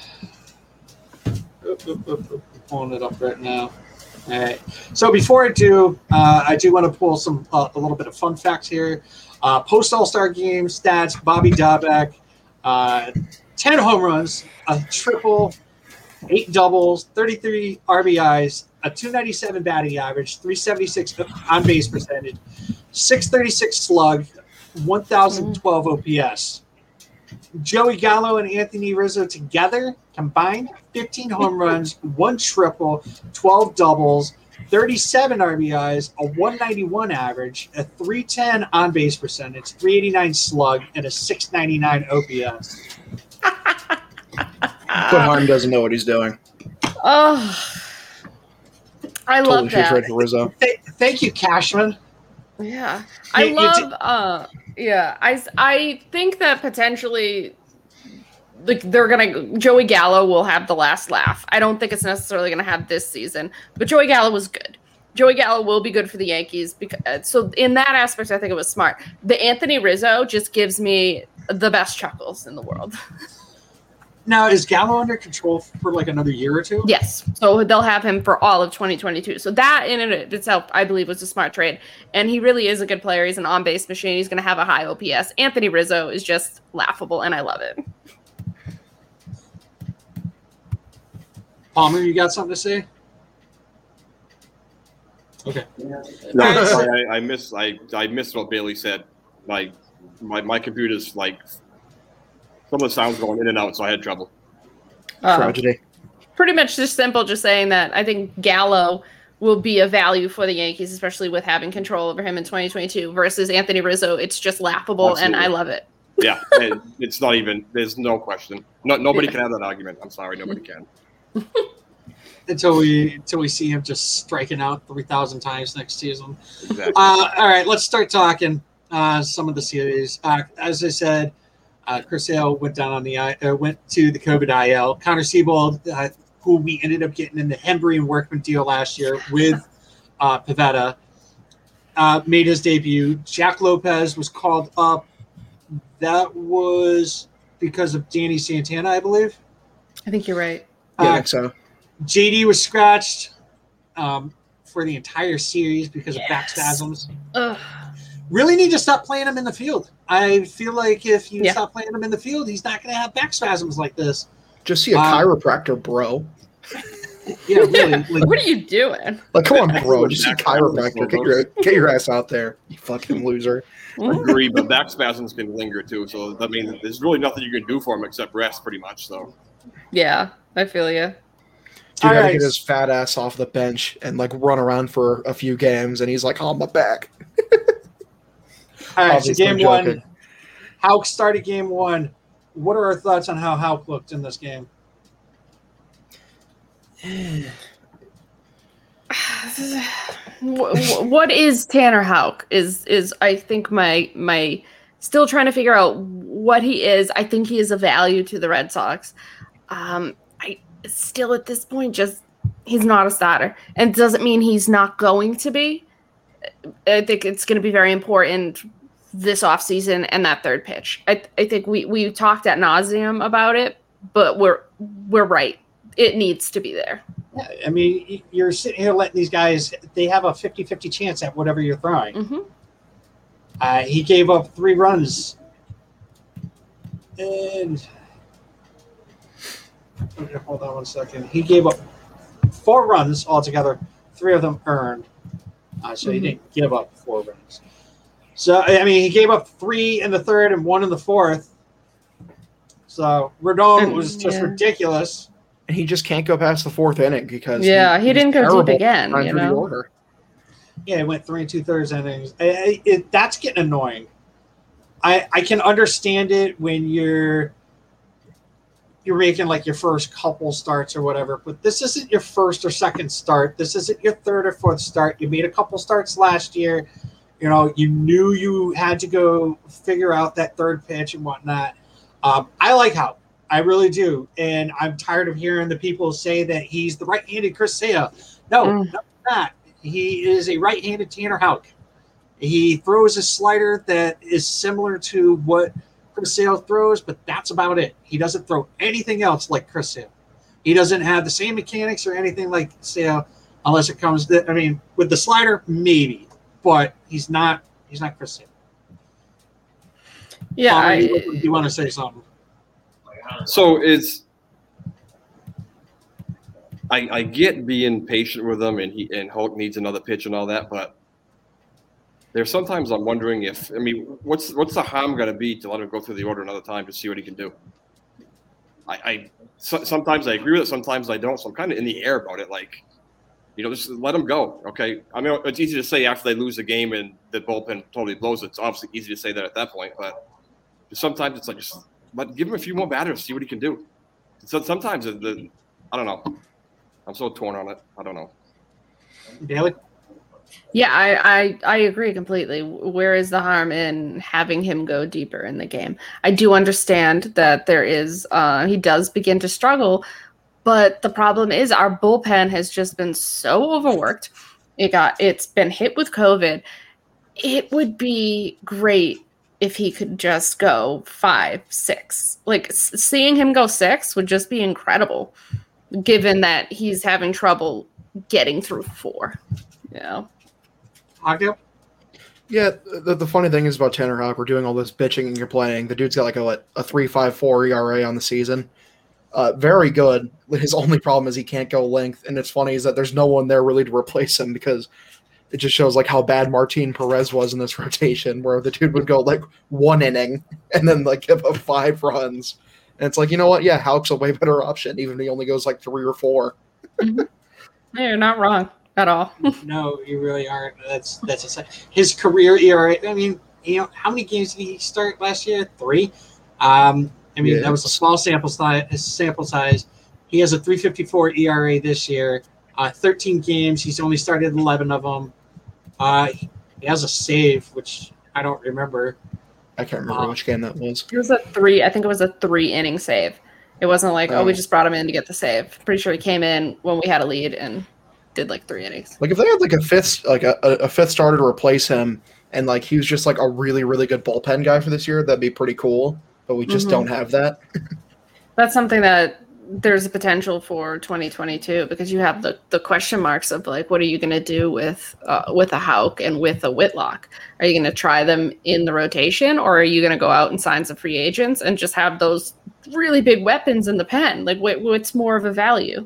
Oop, oop, oop, oop. I'm pulling it up right now. All right. So before I do, uh, I do want to pull some uh, a little bit of fun facts here. Uh, Post All-Star Game stats: Bobby Dahlbeck, uh, ten home runs, a triple, eight doubles, thirty-three R B Is, a two ninety-seven batting average, three seventy-six on base percentage, six thirty-six slug, one thousand twelve O P S. Joey Gallo and Anthony Rizzo together combined fifteen home runs, one triple, twelve doubles, thirty-seven R B Is, a one ninety-one average, a three ten on base percentage, three eighty-nine slug, and a six ninety-nine O P S. But Harm doesn't know what he's doing. Oh, I Totally love should that. trade for Rizzo. Th- thank you, Cashman. Yeah, I You- you love. did- uh, yeah, I I think that potentially, like they're gonna Joey Gallo will have the last laugh. I don't think it's necessarily gonna have this season, but Joey Gallo was good. Joey Gallo will be good for the Yankees because so in that aspect, I think it was smart. The Anthony Rizzo just gives me the best chuckles in the world. Now, is Gallo under control for like another year or two? Yes. So they'll have him for all of twenty twenty-two. So that in and of itself, I believe, was a smart trade. And he really is a good player. He's an on-base machine. He's going to have a high O P S. Anthony Rizzo is just laughable, and I love it. Palmer, you got something to say? Okay. No, I, I miss I, I missed what Bailey said. My my my computer's like some of the sounds going in and out, so I had trouble. Uh, Tragedy. Pretty much just simple, just saying that I think Gallo will be a value for the Yankees, especially with having control over him in twenty twenty-two versus Anthony Rizzo. It's just laughable, and I Absolutely. love it. Yeah, and it's not even. There's no question. No, nobody Yeah. can have that argument. I'm sorry, nobody can. Until we until we see him just striking out three thousand times next season. Exactly. Uh, all right, let's start talking uh, some of the series. Uh, as I said, uh, Chris Sale went down on the I- uh, went to the COVID I L. Connor Siebold, uh, who we ended up getting in the Hembry and Workman deal last year with uh, Pivetta, uh, made his debut. Jack Lopez was called up. That was because of Danny Santana, I believe. I think you're right. Yeah, I Uh, think so. J D was scratched um, for the entire series because of back spasms. Ugh. Really need to stop playing him in the field. I feel like if you Yeah. stop playing him in the field, he's not going to have back spasms like this. Just see a um, chiropractor, bro. Yeah, really. Like, What are you doing? Like, come on, That's bro. what Just see a back spasms chiropractor. are. Get your, get your ass out there, you fucking loser. Agree, but back spasms can linger too. So I mean, there's really nothing you can do for him except rest, pretty much. So Yeah, I feel you. Dude All had to right. get his fat ass off the bench and like run around for a few games, and he's like, "Oh, my back." all right, so Obviously game joking. one. Hauk started game one. What are our thoughts on how Hauk looked in this game? Wh- wh- what is Tanner Houck? Is is I think my my still trying to figure out what he is. I think he is a value to the Red Sox. Um, I still at this point just he's not a starter, and it doesn't mean he's not going to be. I think it's going to be very important this offseason and that third pitch. I I think we we talked ad nauseum about it, but we're we're right. It needs to be there. Yeah, I mean, you're sitting here letting these guys, they have a fifty-fifty chance at whatever you're throwing. Mm-hmm. Uh, he gave up three runs. And hold on one second. He gave up four runs altogether. Three of them earned. Uh, so mm-hmm. he didn't give up four runs. So, I mean, he gave up three in the third and one in the fourth. So, Rodon was just yeah. ridiculous. And he just can't go past the fourth inning because yeah, he, he didn't go deep again. You know? Order. Yeah, he went three and two thirds innings. It, it, that's getting annoying. I I can understand it when you're you're making like your first couple starts or whatever, but this isn't your first or second start. This isn't your third or fourth start. You made a couple starts last year. You know, you knew you had to go figure out that third pitch and whatnot. Um, I like Houck. I really do. And I'm tired of hearing the people say that he's the right-handed Chris Sale. No, mm. no, not. He is a right-handed Tanner Houck. He throws a slider that is similar to what Chris Sale throws, but that's about it. He doesn't throw anything else like Chris Sale. He doesn't have the same mechanics or anything like Sale unless it comes to, I mean, with the slider, maybe, but he's not he's not Chris Sale. Yeah. Tommy, I, do you want to say something? So it's I, I get being patient with him, and he and Hulk needs another pitch and all that, but there's sometimes I'm wondering if I mean, what's what's the harm going to be to let him go through the order another time to see what he can do? I, I so, sometimes I agree with it, sometimes I don't. So I'm kind of in the air about it. Like, you know, just let him go. Okay, I mean, it's easy to say after they lose the game and the bullpen totally blows it. It's obviously easy to say that at that point, but sometimes it's like just. But give him a few more batters, see what he can do. So sometimes the, the I don't know. I'm so torn on it. I don't know. Daly? Yeah, I, I I agree completely. Where is the harm in having him go deeper in the game? I do understand that there is uh, he does begin to struggle, but the problem is our bullpen has just been so overworked. It got it's been hit with COVID. It would be great if he could just go five, six. Like, seeing him go six would just be incredible, given that he's having trouble getting through four. You know? Hawkdale? Yeah, the, the funny thing is about Tanner Houck, we're doing all this bitching and complaining. The dude's got like a, a three point five four E R A on the season. Uh, very good. His only problem is he can't go length, and it's funny is that there's no one there really to replace him because it just shows like how bad Martin Perez was in this rotation, where the dude would go like one inning and then like give up five runs. And it's like, you know what? Yeah, Houck's a way better option, even if he only goes like three or four. Mm-hmm. Yeah, you're not wrong at all. No, you really aren't. That's that's a, his career E R A. I mean, you know, how many games did he start last year? Three. Um, I mean, yeah. That was a small sample size. Sample size. He has a three fifty-four E R A this year. Uh, thirteen games. He's only started eleven of them. Uh, he has a save, which I don't remember. I can't remember um, which game that was. It was a three. I think it was a three-inning save. It wasn't like, um, oh, we just brought him in to get the save. Pretty sure he came in when we had a lead and did like three innings. Like if they had like a fifth, like a, a fifth starter to replace him, and like he was just like a really, really good bullpen guy for this year, that'd be pretty cool. But we just mm-hmm. don't have that. That's something that there's a potential for twenty twenty-two because you have the, the question marks of like, what are you going to do with uh, with a Houck and with a Whitlock? Are you going to try them in the rotation, or are you going to go out and sign some free agents and just have those really big weapons in the pen? Like, what, what's more of a value?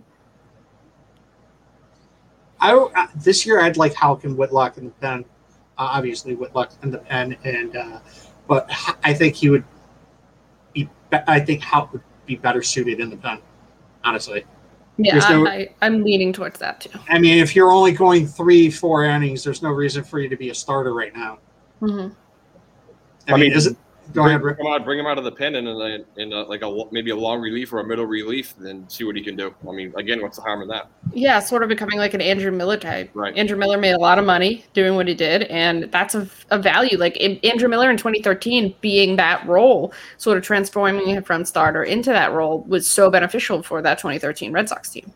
I uh, this year I'd like Houck and Whitlock in the pen. Uh, obviously, Whitlock in the pen, and uh, but I think he would be. I think Houck would be better suited in the pen. Honestly, yeah, no, I, I'm leaning towards that too. I mean, if you're only going three, four innings, there's no reason for you to be a starter right now. Mm-hmm. I, I mean, mean, is it? Go bring, ahead, Rick. Bring him out, bring him out of the pen and in, in a, like a maybe a long relief or a middle relief, then see what he can do. I mean, again, what's the harm in that? Yeah, sort of becoming like an Andrew Miller type. Right. Andrew Miller made a lot of money doing what he did, and that's a, a value. Like in, Andrew Miller in twenty thirteen being that role, sort of transforming him from starter into that role, was so beneficial for that twenty thirteen Red Sox team.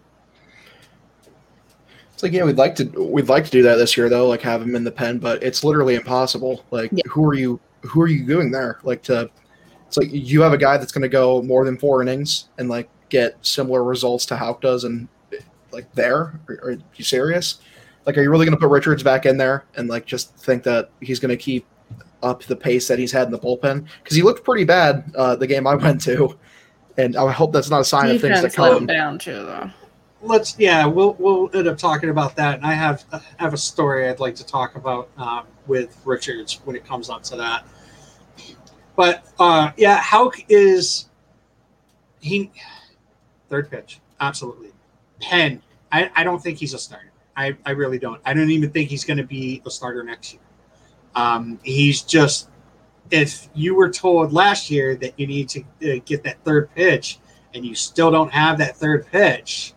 It's like, yeah, we'd like to we'd like to do that this year though, like have him in the pen, but it's literally impossible. Like, yeah. who are you? Who are you doing there? Like to. It's like you have a guy that's going to go more than four innings and like get similar results to Houck does, and like there? Are, are you serious? Like, are you really going to put Richards back in there and like just think that he's going to keep up the pace that he's had in the bullpen? Because he looked pretty bad uh, the game I went to, and I hope that's not a sign Defense of things to come. down too, though. Let's yeah, we'll we'll end up talking about that, and I have I have a story I'd like to talk about um, with Richards when it comes up to that. But uh, yeah, Houck is he third pitch absolutely. Penn, I, I don't think he's a starter. I, I really don't. I don't even think he's going to be a starter next year. Um, he's just, if you were told last year that you need to uh, get that third pitch and you still don't have that third pitch,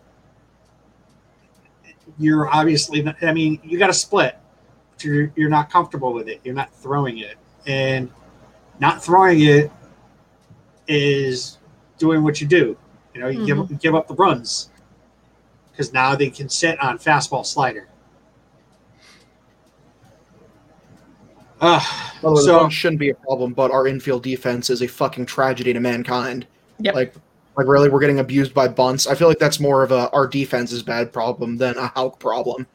you're obviously not, I mean, you got to split. But you're, you're not comfortable with it. You're not throwing it. And not throwing it is doing what you do. You know, you mm-hmm. give, you give up the runs. Because now they can sit on fastball slider. Uh, well, so the shouldn't be a problem, but our infield defense is a fucking tragedy to mankind. Yep. Like, like really, we're getting abused by bunts. I feel like that's more of a our defense's bad problem than a Houck problem.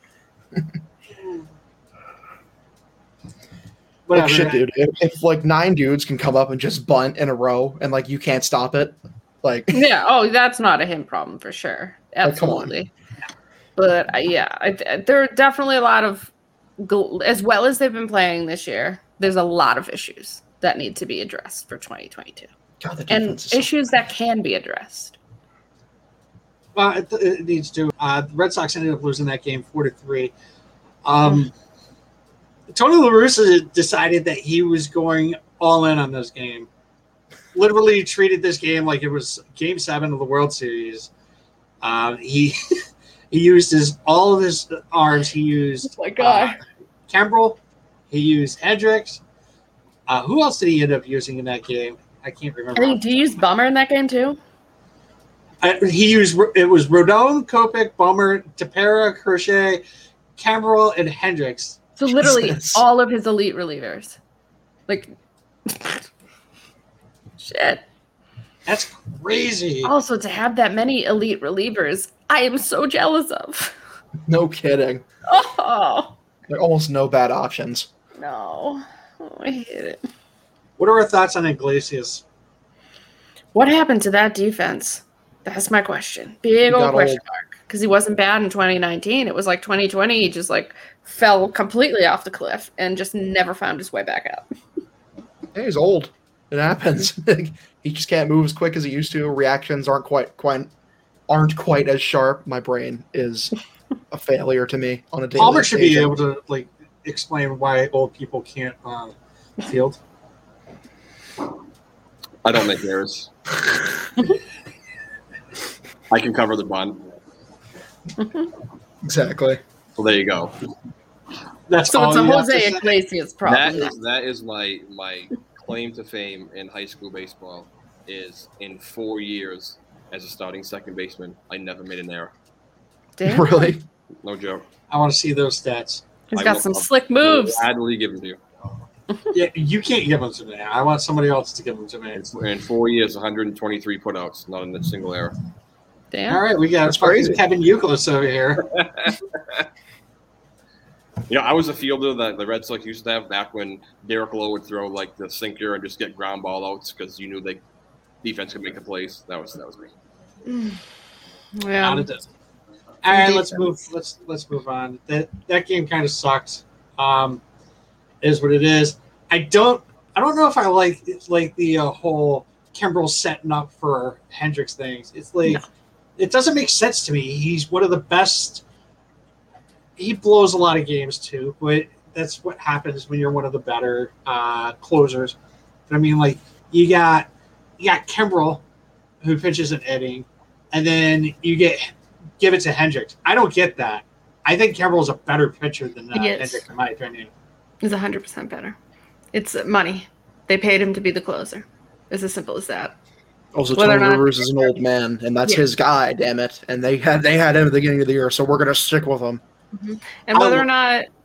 Like, shit, dude. If, if like nine dudes can come up and just bunt in a row, and like you can't stop it, like yeah, oh, that's not a him problem for sure. Absolutely. Like, but uh, yeah, I, there are definitely a lot of, as well as they've been playing this year, there's a lot of issues that need to be addressed for twenty twenty-two. God, and issues that can be addressed. Well, it, it needs to. Uh, the Red Sox ended up losing that game four to three. Um, mm. Tony La Russa decided that he was going all in on this game. Literally treated this game like it was Game Seven of the World Series. Uh, he he used his all of his arms. He used oh my God. Uh, Kimbrel. He used Hendricks. Uh, who else did he end up using in that game? I can't remember. I think did he use Bummer in that game too? Uh, he used it was Rodon, Kopech, Bummer, Tepera, Crochet, Kimbrel, and Hendricks. So literally Jesus. all of his elite relievers, like shit. That's crazy. Also, to have that many elite relievers, I am so jealous of. No kidding. Oh. There are almost no bad options. No. Oh, I hate it. What are our thoughts on Iglesias? What happened to that defense? That's my question. Big old question old. mark. Because he wasn't bad in twenty nineteen. It was like twenty twenty. He just like fell completely off the cliff and just never found his way back up. Hey, he's old. It happens. He just can't move as quick as he used to. Reactions aren't quite quite aren't quite as sharp. My brain is a failure to me on a daily Palmer should occasion. be able to like explain why old people can't uh, field. I don't make errors. I can cover the bunt. Exactly. So there you go. That's so all it's a you have Jose to say. Iglesias problem. That is that is my my claim to fame in high school baseball is in four years as a starting second baseman, I never made an error. Damn. Really? No joke. I want to see those stats. He's I got will- some I'll- slick moves. I'll gladly give them to you. Yeah, you can't give them to me. I want somebody else to give them to me. In, in four years, one hundred twenty-three putouts, not in a single error. Damn. All right, we got That's fucking crazy. Kevin Youkilis over here. You know, I was a fielder that the Red Sox used to have back when Derek Lowe would throw like the sinker and just get ground ball outs because you knew they defense could make the plays. That was that was me. Yeah. Not a dozen. All right, let's move. Let's let's move on. That that game kind of sucked. Um, is what it is. I don't. I don't know if I like like the uh, whole Kimbrel setting up for Hendricks things. It's like No. it doesn't make sense to me. He's one of the best. He blows a lot of games too, but that's what happens when you're one of the better uh, closers. But I mean, like you got you got Kimbrel, who pitches an inning, and then you get give it to Hendricks. I don't get that. I think Kimbrel is a better pitcher than uh, He is. Hendricks, in my opinion. He's one hundred percent better. It's money. They paid him to be the closer. It's as simple as that. Also, Whether Tony or not- Rivers is an old man, and that's Yeah. his guy. Damn it! And they had they had him at the beginning of the year, so we're gonna stick with him. And whether I'll- or not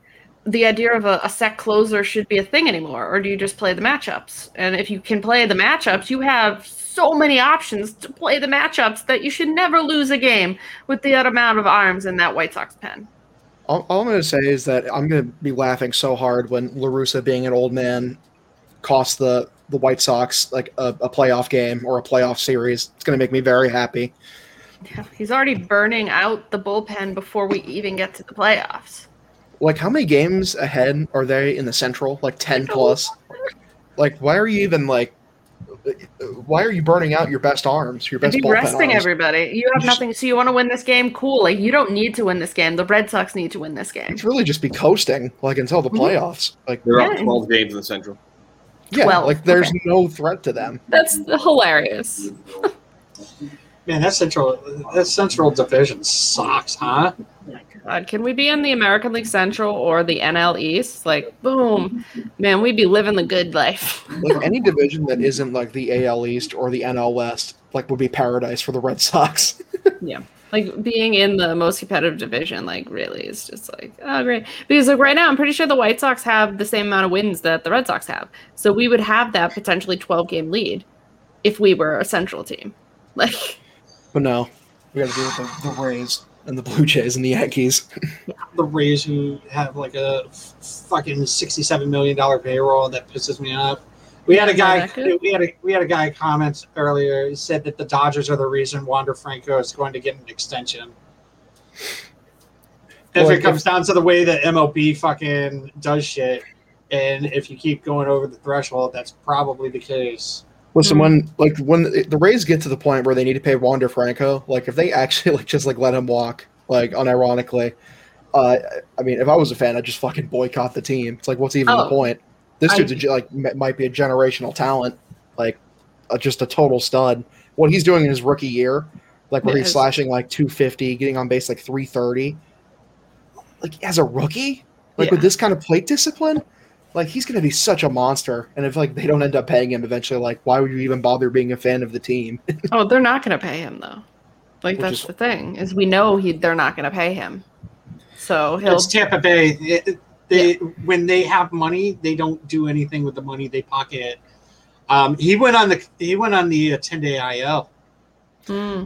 the idea of a, a set closer should be a thing anymore, or do you just play the matchups? And if you can play the matchups, you have so many options to play the matchups that you should never lose a game with the amount of arms in that White Sox pen. All, all I'm going to say is that I'm going to be laughing so hard when La Russa, being an old man, cost the, the White Sox like a, a playoff game or a playoff series. It's going to make me very happy. Yeah, he's already burning out the bullpen before we even get to the playoffs. Like, how many games ahead are they in the Central? Like ten plus? Like, why are you even like? Why are you burning out your best arms? Your best Be bullpen resting arms? everybody. You have nothing. So you want to win this game? Cool. Like, you don't need to win this game. The Red Sox need to win this game. It's really just be coasting like until the playoffs. Like They're Yeah. up twelve games in the Central. yeah, twelve, like there's okay. no threat to them. That's hilarious. Man, that central that central division sucks, huh? God, can we be in the American League Central or the N L East? Like, boom, man, we'd be living the good life. Like any division that isn't like the A L East or the N L West, like would be paradise for the Red Sox. Yeah. Like being in the most competitive division, like really is just like, oh, great. Because like right now, I'm pretty sure the White Sox have the same amount of wins that the Red Sox have. So we would have that potentially twelve game lead if we were a Central team. Like, But no, we got to deal with the, the Rays and the Blue Jays and the Yankees. The Rays, who have like a f- fucking sixty-seven million dollar payroll, that pisses me off. We had a guy. We had a we had a guy comment earlier. He said that the Dodgers are the reason Wander Franco is going to get an extension. If Well, it comes if- down to the way that M L B fucking does shit, and if you keep going over the threshold, that's probably the case. Listen, when like when the the Rays get to the point where they need to pay Wander Franco, like if they actually like just like let him walk, like unironically, uh, I mean, if I was a fan, I'd just fucking boycott the team. It's like, what's even the Oh, point? This I- dude's a, ge- like m- might be a generational talent, like uh, just a total stud. What he's doing in his rookie year, like where he's Yes. slashing like two fifty, getting on base like three thirty, like as a rookie, like Yeah. with this kind of plate discipline. Like, he's going to be such a monster. And if, like, they don't end up paying him eventually, like, why would you even bother being a fan of the team? oh, they're not going to pay him though. Like, Which that's is- the thing is we know he they're not going to pay him. So he'll It's Tampa Bay. It- they when they have money, they don't do anything with the money they pocket. Um, he went on the he went on the ten day I L. Mm.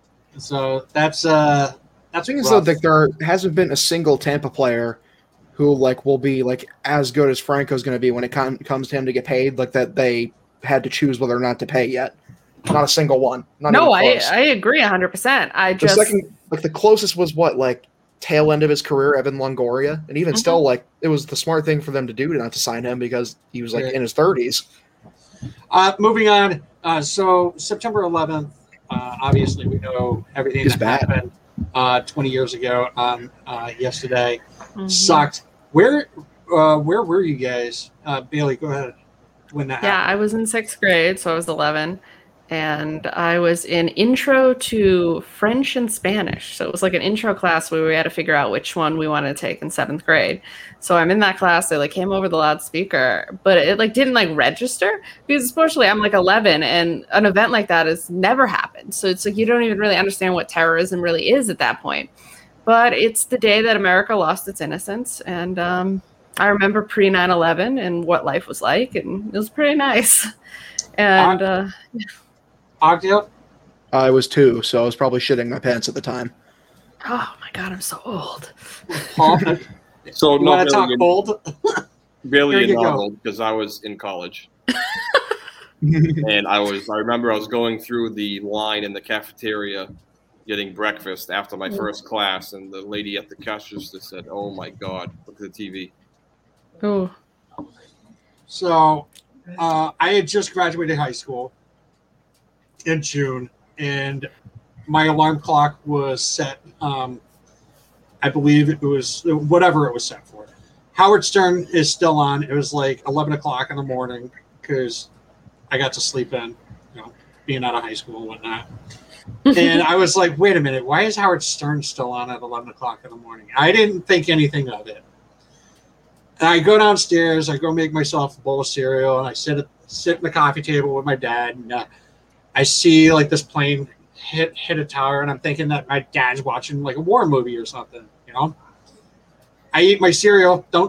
So that's uh that's The thing is, though, rough. like, there hasn't been a single Tampa player who, like, will be, like, as good as Franco's going to be when it com- comes to him to get paid, like, that they had to choose whether or not to pay yet. Not a single one. Not no, even I close. I agree one hundred percent. I The just second, like, the closest was what, like, tail end of his career, Evan Longoria, and even Mhm. still, like, it was the smart thing for them to do not to sign him because he was like Yeah. in his thirties. Uh, moving on. Uh, so September eleventh. Uh, obviously, we know everything It's that bad. happened uh, twenty years ago on uh, yesterday. Mhm. Sucked. Where uh, where were you guys? Uh, Bailey, go ahead. When that Yeah, happened. I was in sixth grade, so I was eleven, and I was in intro to French and Spanish. So it was like an intro class where we had to figure out which one we wanted to take in seventh grade. So I'm in that class. They like came over the loudspeaker, but it like didn't like register because especially I'm like eleven, and an event like that has never happened. So it's like you don't even really understand what terrorism really is at that point. But it's the day that America lost its innocence, and um, I remember pre nine eleven and what life was like, and it was pretty nice. And uh, Ogdale? I was two, so I was probably shitting my pants at the time. oh my god, I'm so old. Paul, So you no, want to talk Billy, old? Billy Here and you go. Donald, because I was in college, and I was. I remember I was going through the line in the cafeteria, getting breakfast after my first class, and the lady at the cash register said, "Oh my God, look at the T V." Oh, So, uh, I had just graduated high school in June, and my alarm clock was set. Um, I believe it was whatever it was set for. Howard Stern is still on. It was like eleven o'clock in the morning because I got to sleep in, you know, being out of high school and whatnot. And I was like, wait a minute, why is Howard Stern still on at eleven o'clock in the morning? I didn't think anything of it. And I go downstairs, I go make myself a bowl of cereal, and I sit at, sit in the coffee table with my dad, and uh, I see like this plane hit hit a tower, and I'm thinking that my dad's watching like a war movie or something, you know? I eat my cereal, don't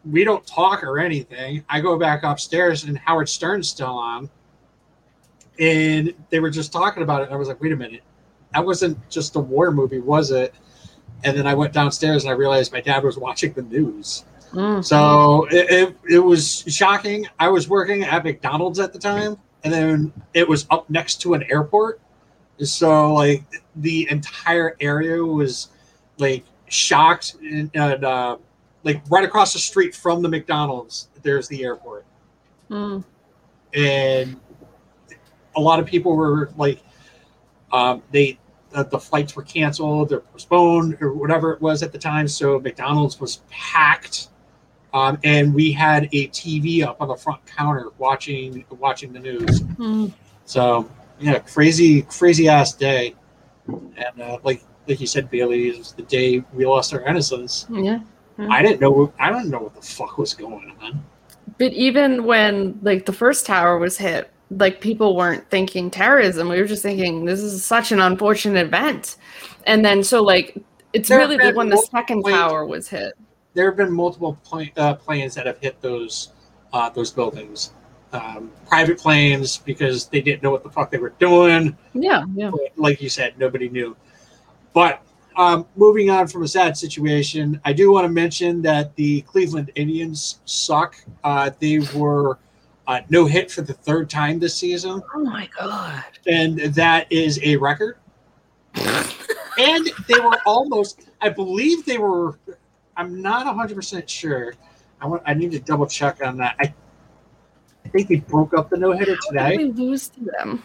we don't talk or anything. I go back upstairs and Howard Stern's still on. And they were just talking about it. And I was like, wait a minute. That wasn't just a war movie, was it? And then I went downstairs and I realized my dad was watching the news. Mm-hmm. So it, it, it was shocking. I was working at McDonald's at the time. And then it was up next to an airport. So, like, the entire area was, like, shocked. And, and uh, like, right across the street from the McDonald's, there's the airport. Mm. And a lot of people were, like, um, they uh, the flights were canceled or postponed or whatever it was at the time. So McDonald's was packed. Um, and we had a T V up on the front counter watching watching the news. Mm. So yeah, crazy crazy ass day. And uh, like like you said, Bailey, it was the day we lost our innocence. Yeah. yeah. I didn't know I didn't know what the fuck was going on. But even when like the first tower was hit, like people weren't thinking terrorism. We were just thinking this is such an unfortunate event. And then so like it's There really have the, been when the second multiple- tower was hit. There have been multiple pl- uh, planes that have hit those uh, those buildings. Um, private planes because they didn't know what the fuck they were doing. Yeah, yeah. But like you said, nobody knew. But um, moving on from a sad situation, I do want to mention that the Cleveland Indians suck. Uh, they were uh, no hit for the third time this season. Oh my god! And that is a record. And they were almost, I believe they were. I'm not one hundred percent sure. I want. I need to double check on that. I, I think they broke up the no-hitter today. How did we lose to them?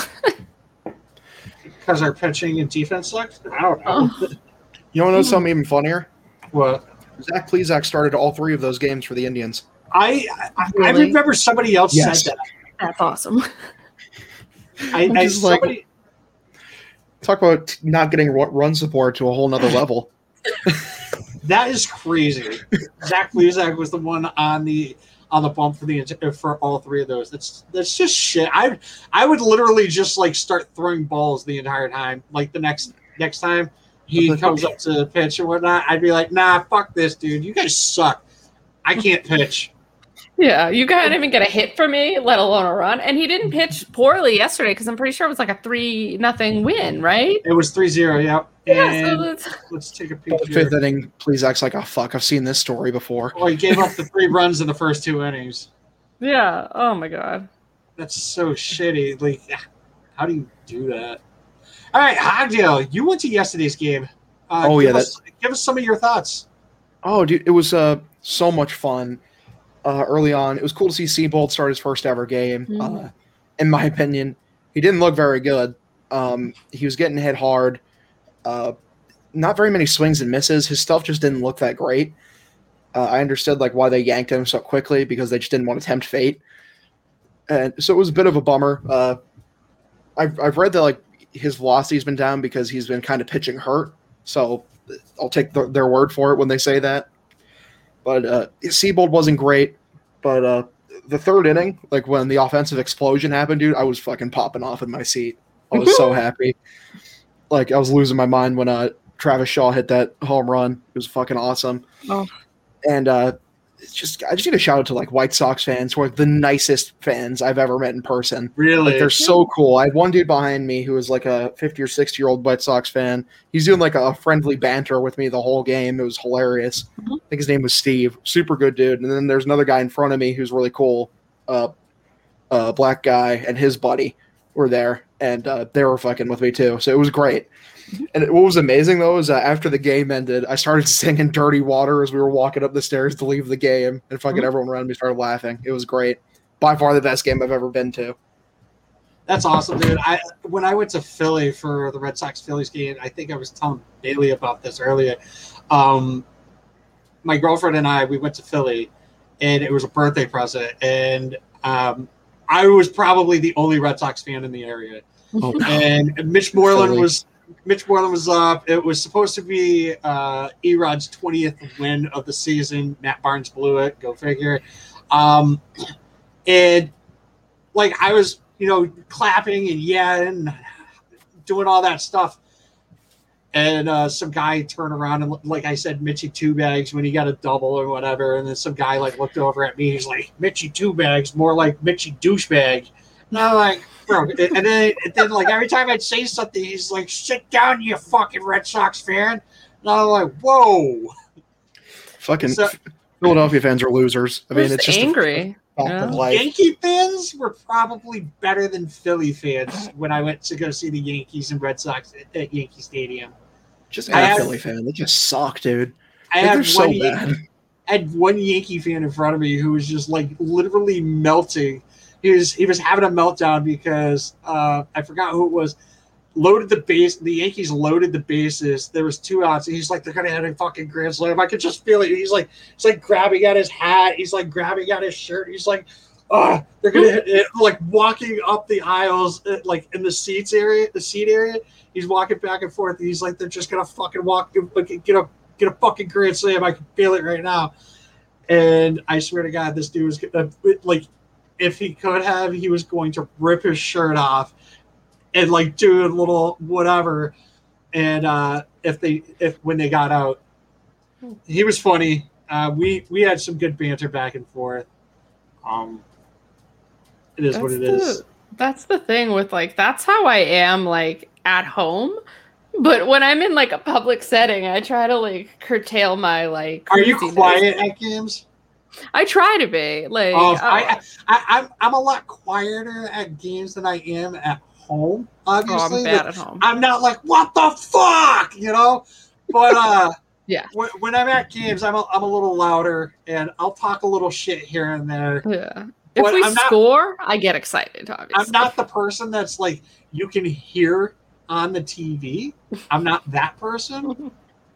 Because our pitching and defense sucked? I don't know. Oh. You want to know something even funnier? What? Zach Plesac started all three of those games for the Indians. I I, Really? I remember somebody else Yes. said that. That's awesome. I, I'm I just like- somebody, Talk about not getting ru- run support to a whole nother level. that is crazy. Zach Plesac was the one on the on the bump for the for all three of those. That's that's just shit. I I would literally just like start throwing balls the entire time. Like the next next time he comes up to pitch or whatnot, I'd be like, nah, fuck this, dude. You guys suck. I can't pitch. Yeah, you can't even get a hit for me, let alone a run. And he didn't pitch poorly yesterday because I'm pretty sure it was like a three nothing win, right? It was three zero, yep. Yeah, And so that's let's take a peek The here. fifth inning, Plesac's like, oh fuck, I've seen this story before. Oh, he gave up the three runs in the first two innings. yeah. Oh my god. That's so shitty. Like, how do you do that? All right, Hogdale, you went to yesterday's game. Uh, Oh, give yeah, us, give us some of your thoughts. Oh, dude, it was uh, so much fun. Uh, early on, it was cool to see Seabold start his first ever game. Mhm. Uh, in my opinion, he didn't look very good. Um, he was getting hit hard. Uh, not very many swings and misses. His stuff just didn't look that great. Uh, I understood like why they yanked him so quickly because they just didn't want to tempt fate. And so it was a bit of a bummer. Uh, I've I've read that like his velocity's been down because he's been kind of pitching hurt. So I'll take the, their word for it when they say that. But uh, Seabold wasn't great. But uh, the third inning, like when the offensive explosion happened, dude, I was fucking popping off in my seat. I was so happy. Like I was losing my mind when uh, Travis Shaw hit that home run. It was fucking awesome. Oh. And uh, it's just I just need to shout out to like White Sox fans who are the nicest fans I've ever met in person. Really? Like they're so cool. I had one dude behind me who was like a fifty or sixty year old White Sox fan. He's doing like a friendly banter with me the whole game. It was hilarious. Mm-hmm. I think his name was Steve. Super good dude. And then there's another guy in front of me who's really cool. Uh, uh, black guy and his buddy were there, and uh, they were fucking with me too. So it was great. And what was amazing though is uh, after the game ended, I started singing "Dirty Water" as we were walking up the stairs to leave the game, and fucking Mhm. everyone around me started laughing. It was great. By far the best game I've ever been to. That's awesome, dude. I when I went to Philly for the Red Sox Phillies game, I think I was telling Bailey about this earlier. Um, my girlfriend and I, we went to Philly, and it was a birthday present, and um, I was probably the only Red Sox fan in the area. Oh, And Mitch Moreland Philly. was Mitch Moreland was up. It was supposed to be uh, Erod's twentieth win of the season. Matt Barnes blew it. Go figure. Um, and like I was, you know, clapping and yeah, and doing all that stuff. and uh, some guy turned around and, like I said, Mitchie Two Bags when he got a double or whatever, and then some guy like looked over at me. He's like, Mitchie Two Bags, more like Mitchie Douchebag. And I'm like, bro. And then, and then like every time I'd say something, he's like, "Sit down, you fucking Red Sox fan." And I'm like, whoa. Fucking So- Philadelphia fans are losers. I mean, it's just angry. a fact of life. Yankee fans were probably better than Philly fans when I went to go see the Yankees and Red Sox at, at Yankee Stadium. Just I a had- Philly fan. They just suck, dude. I Like, had they're so one bad. Yankee, I had one Yankee fan in front of me who was just like literally melting. He was he was having a meltdown because uh, I forgot who it was. Loaded the base. The Yankees loaded the bases. There was two outs. And he's like, they're gonna hit a fucking grand slam. I could just feel it. He's like, he's like grabbing at his hat. He's like grabbing at his shirt. He's like, oh, they're gonna hit it. Like walking up the aisles, uh, like in the seats area, the seat area. He's walking back and forth. And he's like, they're just gonna fucking walk, like, get a get a fucking grand slam. I can feel it right now. And I swear to God, this dude was gonna, like, if he could have, he was going to rip his shirt off and like do a little whatever. And uh, if they, if when they got out, he was funny. Uh, we we had some good banter back and forth. Um, it is That's what it the, is. That's the thing with like that's how I am like at home, but when I'm in like a public setting, I try to like curtail my like. Are you craziness. quiet at games? I try to be like. Oh, uh, I, I, I'm I'm a lot quieter at games than I am at home. Obviously, Oh, I'm bad Like, at home. I'm not like what the fuck, you know. But uh, yeah, when, when I'm at games, I'm a, I'm a little louder and I'll talk a little shit here and there. Yeah. If But we I'm not- score, I get excited. Obviously, I'm not the person that's like you can hear on the T V. I'm not that person.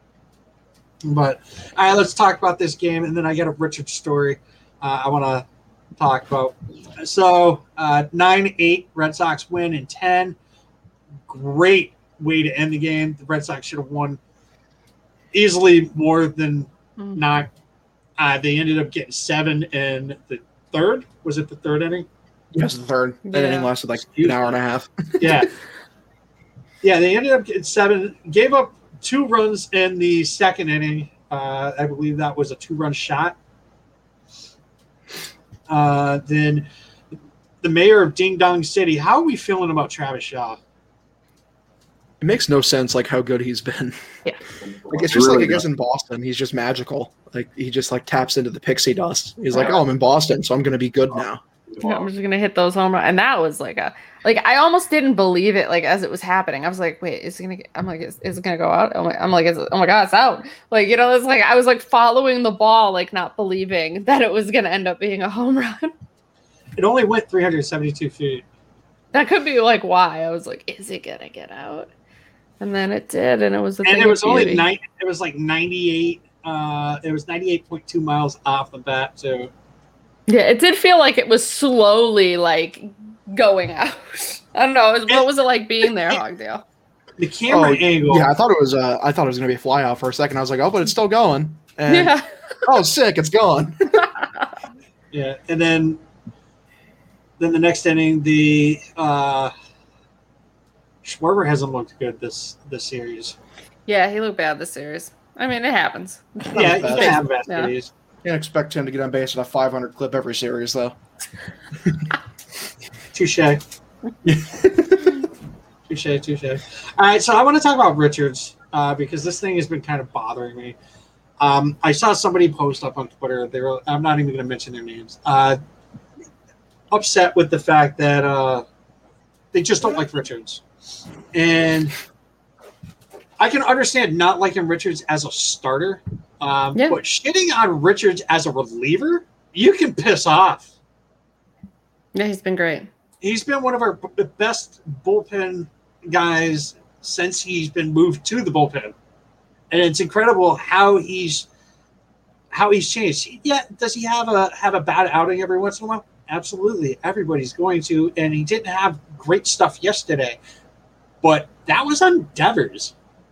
But all right, let's talk about this game, and then I got a Richard story uh, I want to talk about. So uh, nine eight Red Sox win in ten. Great way to end the game. The Red Sox should have won easily more than Mm-hmm. not. Uh, they ended up getting seven in the third. Was it the third inning? Yes, the third. That Yeah. inning lasted like an hour and a half. Yeah. Yeah, they ended up getting seven. Gave up two runs in the second inning. Uh, I believe that was a two-run shot. Uh, then the mayor of Ding Dong City. How are we feeling about Travis Shaw? It makes no sense, like how good he's been. Yeah, like it's just Really like I guess good. in Boston, he's just magical. Like he just like taps into the pixie dust. He's like, oh, I'm in Boston, so I'm gonna be good now. Yeah, I'm just gonna hit those home runs, and that was like a like I almost didn't believe it like as it was happening. I was like, wait, is it gonna? Get, I'm like, is, is it gonna go out? I'm like, I'm like, is it, oh my god, it's out! Like you know, it's like I was like following the ball, like not believing that it was gonna end up being a home run. It only went three hundred seventy-two feet. That could be like why I was like, is it gonna get out? And then it did, and it was the And thing it was of only beauty. nine. It was like ninety-eight. Uh, it was ninety-eight point two miles off the bat too. Yeah, it did feel like it was slowly like going out. I don't know. It was- What was it like being there, Hogdale? The camera Oh, angle. yeah, I thought it was. Uh, I thought it was gonna be a fly out for a second. I was like, oh, but it's still going. And, Yeah. Oh, sick! It's gone. Yeah, and then then the next inning, the uh, Schwarber hasn't looked good this this series. Yeah, he looked bad this series. I mean, it happens. Yeah, you bad. can have bad Yeah. series. Can't expect him to get on base at a five hundred clip every series, though. Touche. touche, touche. All right, so I want to talk about Richards uh, because this thing has been kind of bothering me. Um, I saw somebody post up on Twitter. They were, I'm not even going to mention their names. Uh, upset with the fact that uh, they just don't like Richards, and I can understand not liking Richards as a starter, um, Yeah. but shitting on Richards as a reliever, you can piss off. Yeah, he's been great. He's been one of our b- best bullpen guys since he's been moved to the bullpen, and it's incredible how he's how he's changed. Yeah, does he have a have a bad outing every once in a while? Absolutely, everybody's going to, and he didn't have great stuff yesterday, but that was on Devers.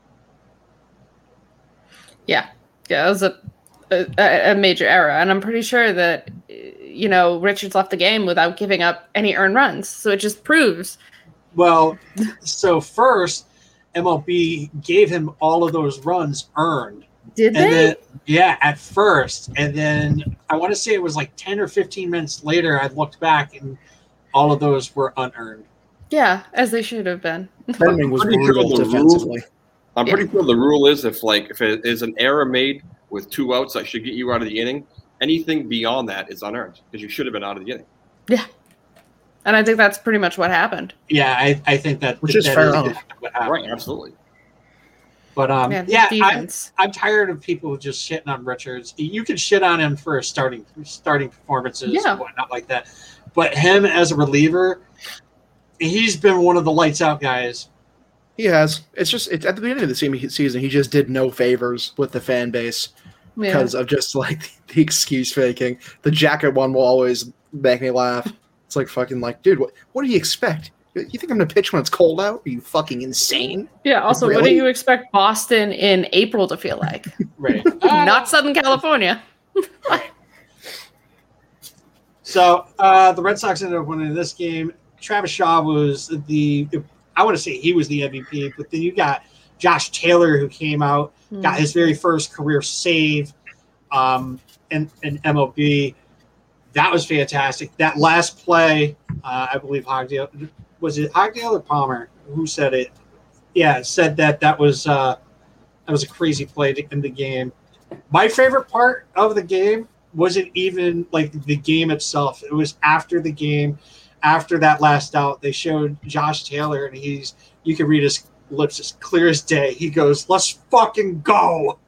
Yeah, yeah, it was a, a a major error, and I'm pretty sure that you know Richards left the game without giving up any earned runs. So it just proves. Well, so first, M L B gave him all of those runs earned. Did and they? Then, yeah, at first. And then I want to say it was like ten or fifteen minutes later, I looked back and all of those were unearned. Yeah, as they should have been. Fleming was brutal defensively. I'm pretty sure the rule is if like if it is an error made with two outs that should get you out of the inning, anything beyond that is unearned because you should have been out of the inning. Yeah. And I think that's pretty much what happened. Yeah, I, I think that which that, is that fair is enough. what happened. Right, absolutely. But um, Man, yeah, I'm, defense. I'm tired of people just shitting on Richards. You can shit on him for starting starting performances Yeah. and whatnot like that, but him as a reliever, he's been one of the lights out guys. He has. It's just it's, at the beginning of the season, he just did no favors with the fan base Yeah. because of just like the excuse faking. The jacket one will always make me laugh. It's like fucking like, dude, what, what do you expect? You think I'm gonna pitch when it's cold out? Are you fucking insane? Yeah, also, what do Really? you expect Boston in April to feel like? Right. Not Southern California. So uh, the Red Sox ended up winning this game. Travis Shaw was the, I want to say he was the M V P, but then you got Josh Taylor who came out, Hmm. got his very first career save um, in, in M L B. That was fantastic. That last play, uh, I believe Hogdale, was it Hogdale or Palmer who said it? Yeah, said that that was uh, that was a crazy play to end the game. My favorite part of the game wasn't even like the game itself. It was after the game, after that last out. They showed Josh Taylor, and he's you can read his lips as clear as day. He goes, "Let's fucking go."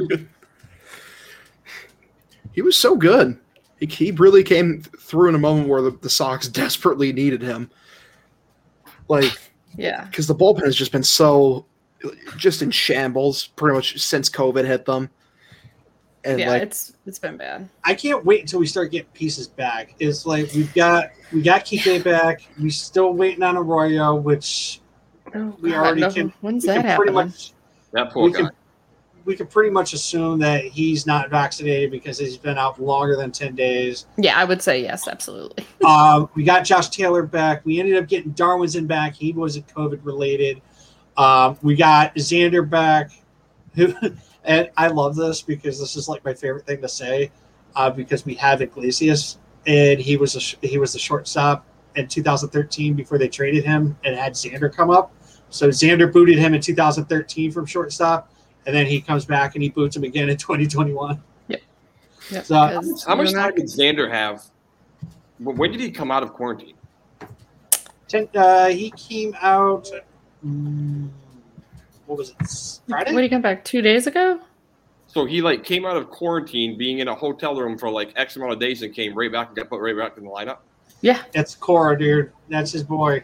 He was so good. He, he really came through in a moment where the, the Sox desperately needed him. Like, Yeah. because the bullpen has just been so just in shambles pretty much since COVID hit them. And Yeah, like, it's it's been bad. I can't wait until we start getting pieces back. It's like we've got we got Kike back. We still waiting on Arroyo, which Oh, we God, already no. can. When's we that can pretty happening? much That poor we guy. can we can pretty much assume that he's not vaccinated because he's been out longer than ten days. Yeah, I would say yes, absolutely. Um, we got Josh Taylor back. We ended up getting Darwinson back. He wasn't COVID related. Um, we got Xander back. Who, and I love this because this is like my favorite thing to say uh, because we have Iglesias and he was a, he was the shortstop in two thousand thirteen before they traded him and had Xander come up. So Xander booted him in two thousand thirteen from shortstop, and then he comes back and he boots him again in twenty twenty-one. Yep. Yep. So How much time did Xander have? When did he come out of quarantine? Ten, uh, he came out. Um, what was it? Friday? When did he come back? Two days ago? So he like came out of quarantine, being in a hotel room for like X amount of days, and came right back and got put right back in the lineup. Yeah, that's Cora, dude. That's his boy.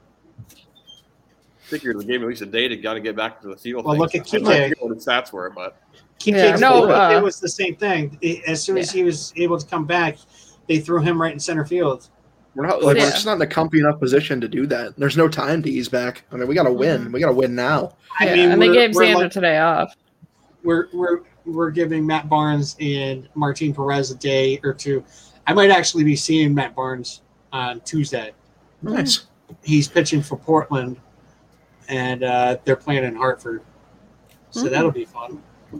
I think you gave him at least a day to kind of get back to the field. Well, thing. look at I'm not Kike. sure what the stats were, but Kike, Yeah, no, uh, it was the same thing. It- as soon as he was able to come back, they threw him right in center field. we're not like Yeah. we're just not in a comfy enough position to do that. There's no time to ease back. I mean, we got to win. We got to win now. I yeah. mean, and they we're- gave we're Xander like- today off. We're we're we're giving Matt Barnes and Martin Perez a day or two. I might actually be seeing Matt Barnes on Tuesday. Nice. He's pitching for Portland, and uh, they're playing in Hartford, so Mm. that'll be fun.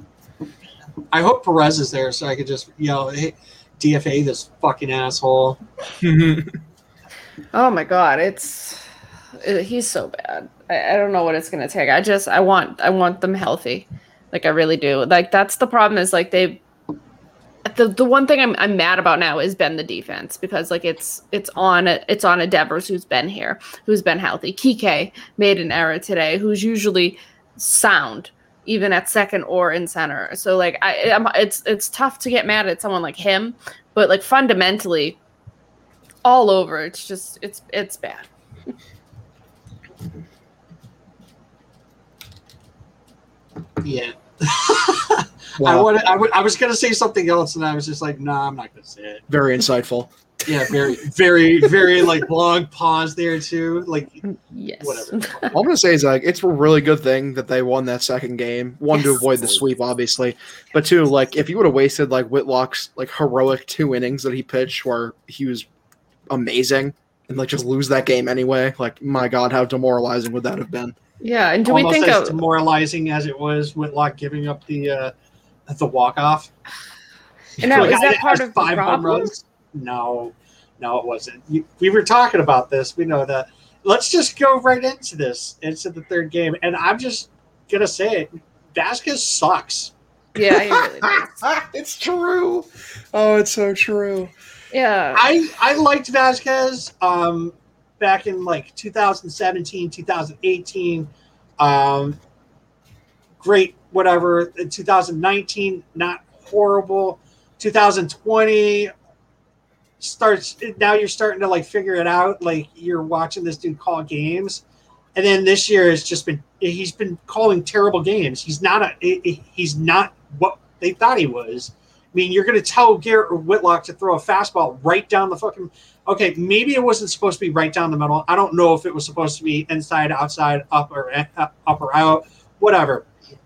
I hope Perez is there so I could just yell, "Hey, D F A this fucking asshole!" Oh my God, it's it, he's so bad. I, I don't know what it's gonna take. I just I want I want them healthy, like I really do. Like that's the problem is like they. The the one thing I'm I'm mad about now is Ben the defense because like it's it's on it's on a Devers who's been here who's been healthy. Kike made an error today who's usually sound even at second or in center. So like I I'm, it's it's tough to get mad at someone like him, but like fundamentally all over it's just it's it's bad. Yeah. Wow. I wanted. I, w- I was going to say something else, and I was just like, "No, nah, I'm not going to say it." Very insightful. Yeah, very, very, very like long pause there too. Like, yes, whatever. All I'm gonna say is like it's a really good thing that they won that second game. One to Yes. avoid the sweep, obviously, but two, like if you would have wasted like Whitlock's like heroic two innings that he pitched, where he was amazing, and like just lose that game anyway, like my God, how demoralizing would that have been? Yeah, and do Almost we think as of demoralizing as it was Whitlock giving up the uh, the walk off? And now, Like, is that I- part I- of the five home problem? runs? No, no, it wasn't. You, we were talking about this. We know that. Let's just go right into this, into the third game, and I'm just gonna say it. Vasquez sucks. Yeah, he really does. It's true. Oh, it's so true. Yeah. I I liked Vasquez um, back in like two thousand seventeen, two thousand eighteen. Um, great, whatever. In two thousand nineteen, not horrible. two thousand twenty starts. Now you're starting to like figure it out. Like you're watching this dude call games, and then this year has just been. He's been calling terrible games. He's not a. He's not what they thought he was. I mean, you're going to tell Garrett Whitlock to throw a fastball right down the fucking. Okay, maybe it wasn't supposed to be right down the middle. I don't know if it was supposed to be inside, outside, up or up or out, whatever.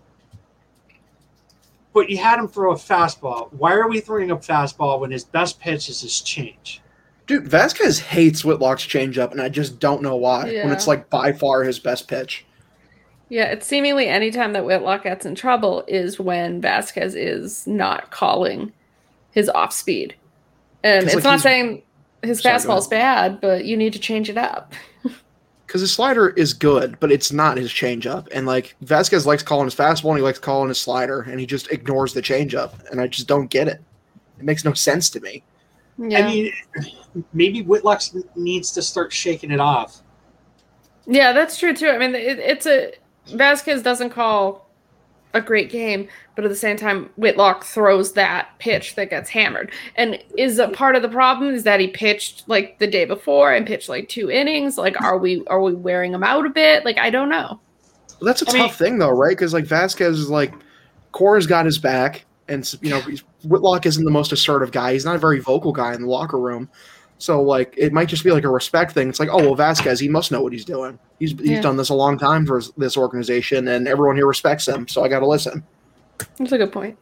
But you had him throw a fastball. Why are we throwing a fastball when his best pitch is his change? Dude, Vasquez hates Whitlock's changeup, and I just don't know why. When Yeah. it's like by far his best pitch. Yeah, it's seemingly any time that Whitlock gets in trouble is when Vasquez is not calling his off speed. And 'Cause, it's like, not he's- saying his Sorry, go fastball's bad, but you need to change it up. Because his slider is good, but it's not his changeup. And like Vasquez likes calling his fastball, and he likes calling his slider, and he just ignores the changeup. And I just don't get it. It makes no sense to me. Yeah. I mean, maybe Whitlock needs to start shaking it off. Yeah, that's true too. I mean, it, it's a Vasquez doesn't call a great game, but at the same time, Whitlock throws that pitch that gets hammered. And is a part of the problem is that he pitched like the day before and pitched like two innings. Like, are we are we wearing him out a bit? Like, I don't know. Well, that's a I tough mean- thing, though, right? Because like Vasquez is like, Cora's got his back, and you know he's- Whitlock isn't the most assertive guy. He's not a very vocal guy in the locker room. So like, it might just be like a respect thing. It's like, oh well, Vasquez, he must know what he's doing. He's he's Yeah. done this a long time for his- this organization, and everyone here respects him. So I got to listen. That's a good point.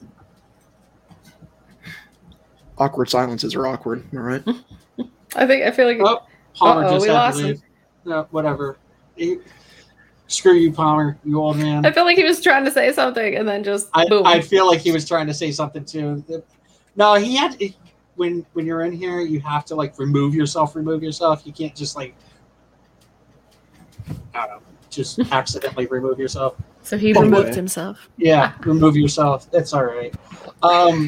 Awkward silences are awkward. All right. I think I feel like Oh, Palmer Uh-oh, just we had lost to him. leave. No, whatever. He- screw you, Palmer, you old man. I feel like he was trying to say something and then just I, boom. I feel like he was trying to say something too. No, he had to, when when you're in here, you have to like remove yourself. Remove yourself. You can't just like I don't know, just accidentally remove yourself. so he Oh, removed boy. himself. Yeah, remove yourself. It's all right. Um,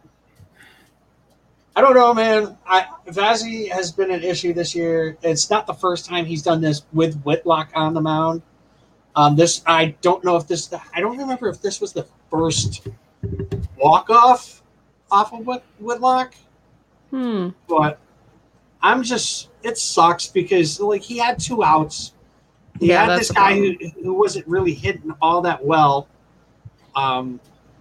I don't know, man. I Vazzy has been an issue this year. It's not the first time he's done this with Whitlock on the mound. Um, this I don't know if this. I don't remember if this was the first walk off off of Whit, Whitlock. Hmm. But I'm just. It sucks because like he had two outs. He Yeah, had that's this the guy who, problem. who wasn't really hitting all that well. Um,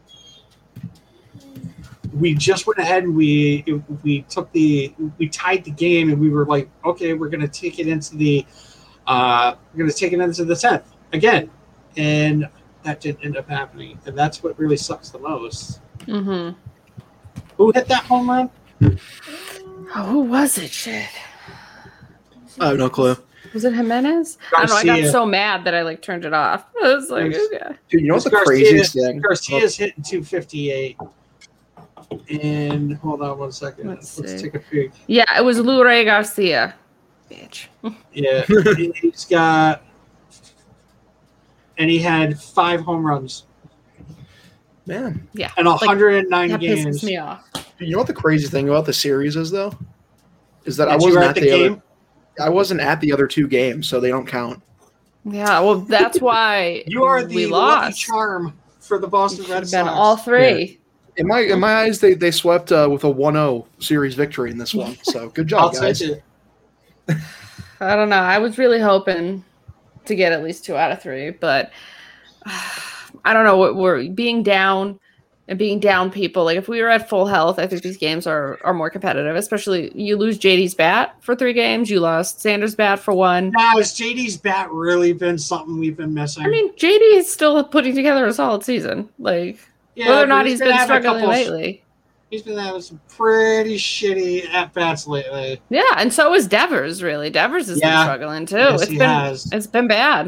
we just went ahead and we we took the we tied the game and we were like, okay, we're gonna take it into the uh, we're gonna take it into the tenth again, and that didn't end up happening, and that's what really sucks the most. Mm-hmm. Who hit that home run? Oh, who was it? Shit. I have no clue. Was it Jimenez? I don't know. I got Garcia. so mad that I like turned it off. I was like, Yes. okay. Dude, you know what the Garcia- craziest thing? Garcia's hitting two fifty-eight. And hold on one second. Let's Let's, see. take a peek. Yeah, it was Luray Garcia. Bitch. Yeah, he's got, and he had five home runs Man, Yeah. and one hundred nine That games. pisses me off. you know what the crazy thing about the series is, though, is that I That you wasn't were at at the the game? other. I wasn't at the other two games, so they don't count. Yeah, well, that's why You are the we lucky lost. charm for the Boston Red Should've Sox. been all three. In my in my eyes, they they swept uh, with a one oh series victory in this one. So good I'll job, guys. take it. I don't know. I was really hoping to get at least two out of three, but I don't know. What we're being down and being down people. Like if we were at full health, I think these games are are more competitive. Especially you lose J D's bat for three games. You lost Sanders' bat for one. Now, has J D's bat really been something we've been missing? I mean, J D is still putting together a solid season. Like Yeah, whether or but not he's he's been been having a struggling couple- lately. he's been having some pretty shitty at bats lately. Yeah, and so is Devers. Really, Devers has Yeah. been struggling too. Yes, it's he been has. it's been bad.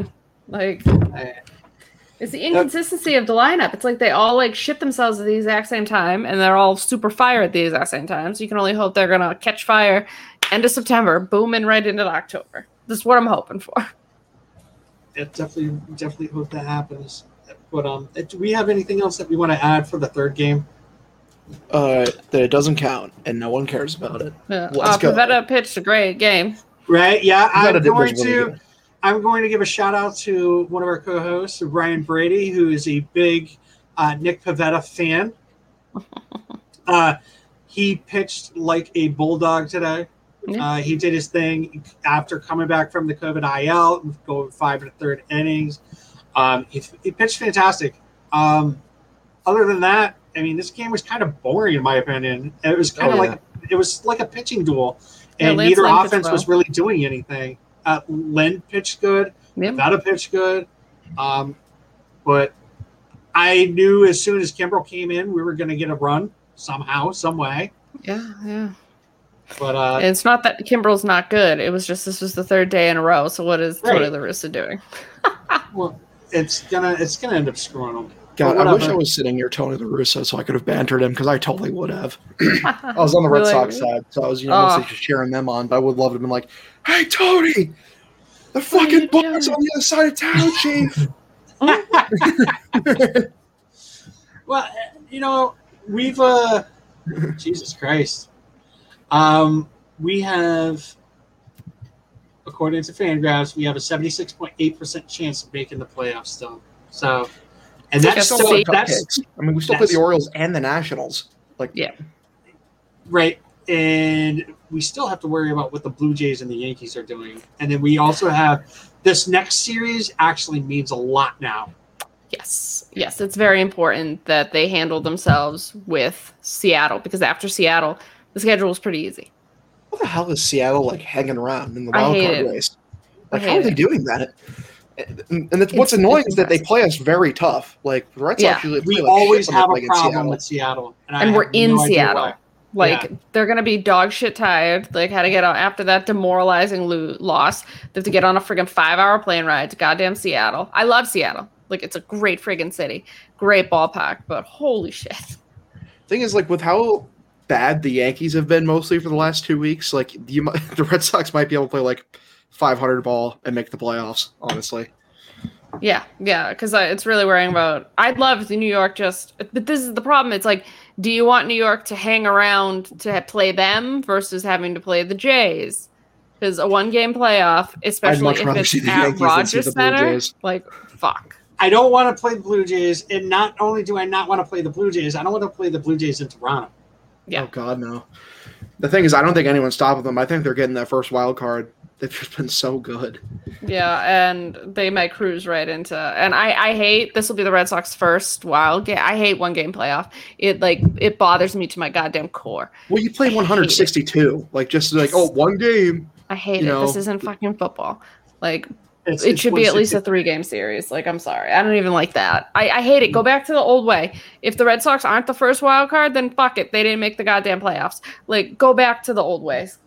Like, it's the inconsistency of the lineup. It's like they all like ship themselves at the exact same time, and they're all super fire at the exact same time. So you can only hope they're gonna catch fire end of September, booming right into October. That's what I'm hoping for. Yeah, definitely, definitely hope that happens. But um, do we have anything else that we want to add for the third game? Uh, that it doesn't count and no one cares about it. Yeah. Let's uh, go. Pavetta pitched a great game. Right? Yeah, I'm Pavetta did going was really to. good. I'm going to give a shout out to one of our co-hosts, Ryan Brady, who is a big uh, Nick Pavetta fan. uh, he pitched like a bulldog today. Yeah. Uh, he did his thing after coming back from the COVID I L, going five and a third innings. Um, he, he pitched fantastic. Um, other than that, I mean, this game was kind of boring in my opinion. It was kind Oh, of yeah. like it was like a pitching duel, Yeah, and Lance neither Lynn pitched offense was well. really doing anything. Uh, Lynn pitched good. Yep. Vetta pitched good. Um, but I knew as soon as Kimbrel came in, we were going to get a run somehow, some way. Yeah, yeah. But uh, It's not that Kimbrel's not good. It was just this was the third day in a row. So what is Right. Tony La Russa doing? well, it's gonna it's gonna end up screwing them. God, But I wish I whatever. was sitting near Tony La Russa so I could have bantered him because I totally would have. I was on the Red Really? Sox side, so I was you know Oh. mostly just cheering them on. But I would love to have been like, "Hey, Tony, the fucking ball's on the other side of town, Chief." Well, you know, we've uh Jesus Christ. Um we have according to Fangraphs, we have a seventy-six point eight percent chance of making the playoffs still. So and that's Still still play that's cupcakes. I mean, we still play that's- the Orioles and the Nationals. Like, yeah, right. And we still have to worry about what the Blue Jays and the Yankees are doing. And then we also have this next series actually means a lot now. Yes, yes, it's very important that they handle themselves with Seattle because after Seattle, the schedule was pretty easy. what the hell is Seattle like hanging around in the I wild hate card it. race? I Like, how hate are they it. doing that? And and it's, what's It's- annoying it's is that they play us very tough. Like the Red Sox Yeah. usually play We like always shit when they have play a against problem Seattle. with Seattle. I And we're have in no idea Seattle. why. Like Yeah. they're gonna be dog shit tired. Like how to get out after that demoralizing lo- loss. They have to get on a friggin' five hour plane ride to goddamn Seattle. I love Seattle. Like it's a great friggin' city, great ballpark. But holy shit, Thing is, like with how bad the Yankees have been mostly for the last two weeks, like you, might, the Red Sox might be able to play like five hundred ball and make the playoffs. Honestly, yeah, yeah. Because it's really worrying about. I'd love the New York just, but this is the problem. It's like, do you want New York to hang around to play them versus having to play the Jays? Because a one game playoff, especially much if rather it's see the at Yankees than see Rogers the Blue Center, Jays. like fuck. I don't want to play the Blue Jays, and not only do I not want to play the Blue Jays, I don't want to play the Blue Jays in Toronto. Yeah. oh god, no. The thing is, I don't think anyone's stopping them. I think they're getting that first wild card. They've just been so good. Yeah, and they might cruise right into. And I, I hate this will be the Red Sox first wild game. I hate one game playoff. It like it bothers me to my goddamn core. Well, you play one sixty-two, like just like oh, one game. I hate You it. know, This isn't fucking football. Like It's- it it's should be at least a one sixty. three game series. Like I'm sorry, I don't even like that. I, I hate it. Go back to the old way. If the Red Sox aren't the first wild card, then fuck it. They didn't make the goddamn playoffs. Like go back to the old ways.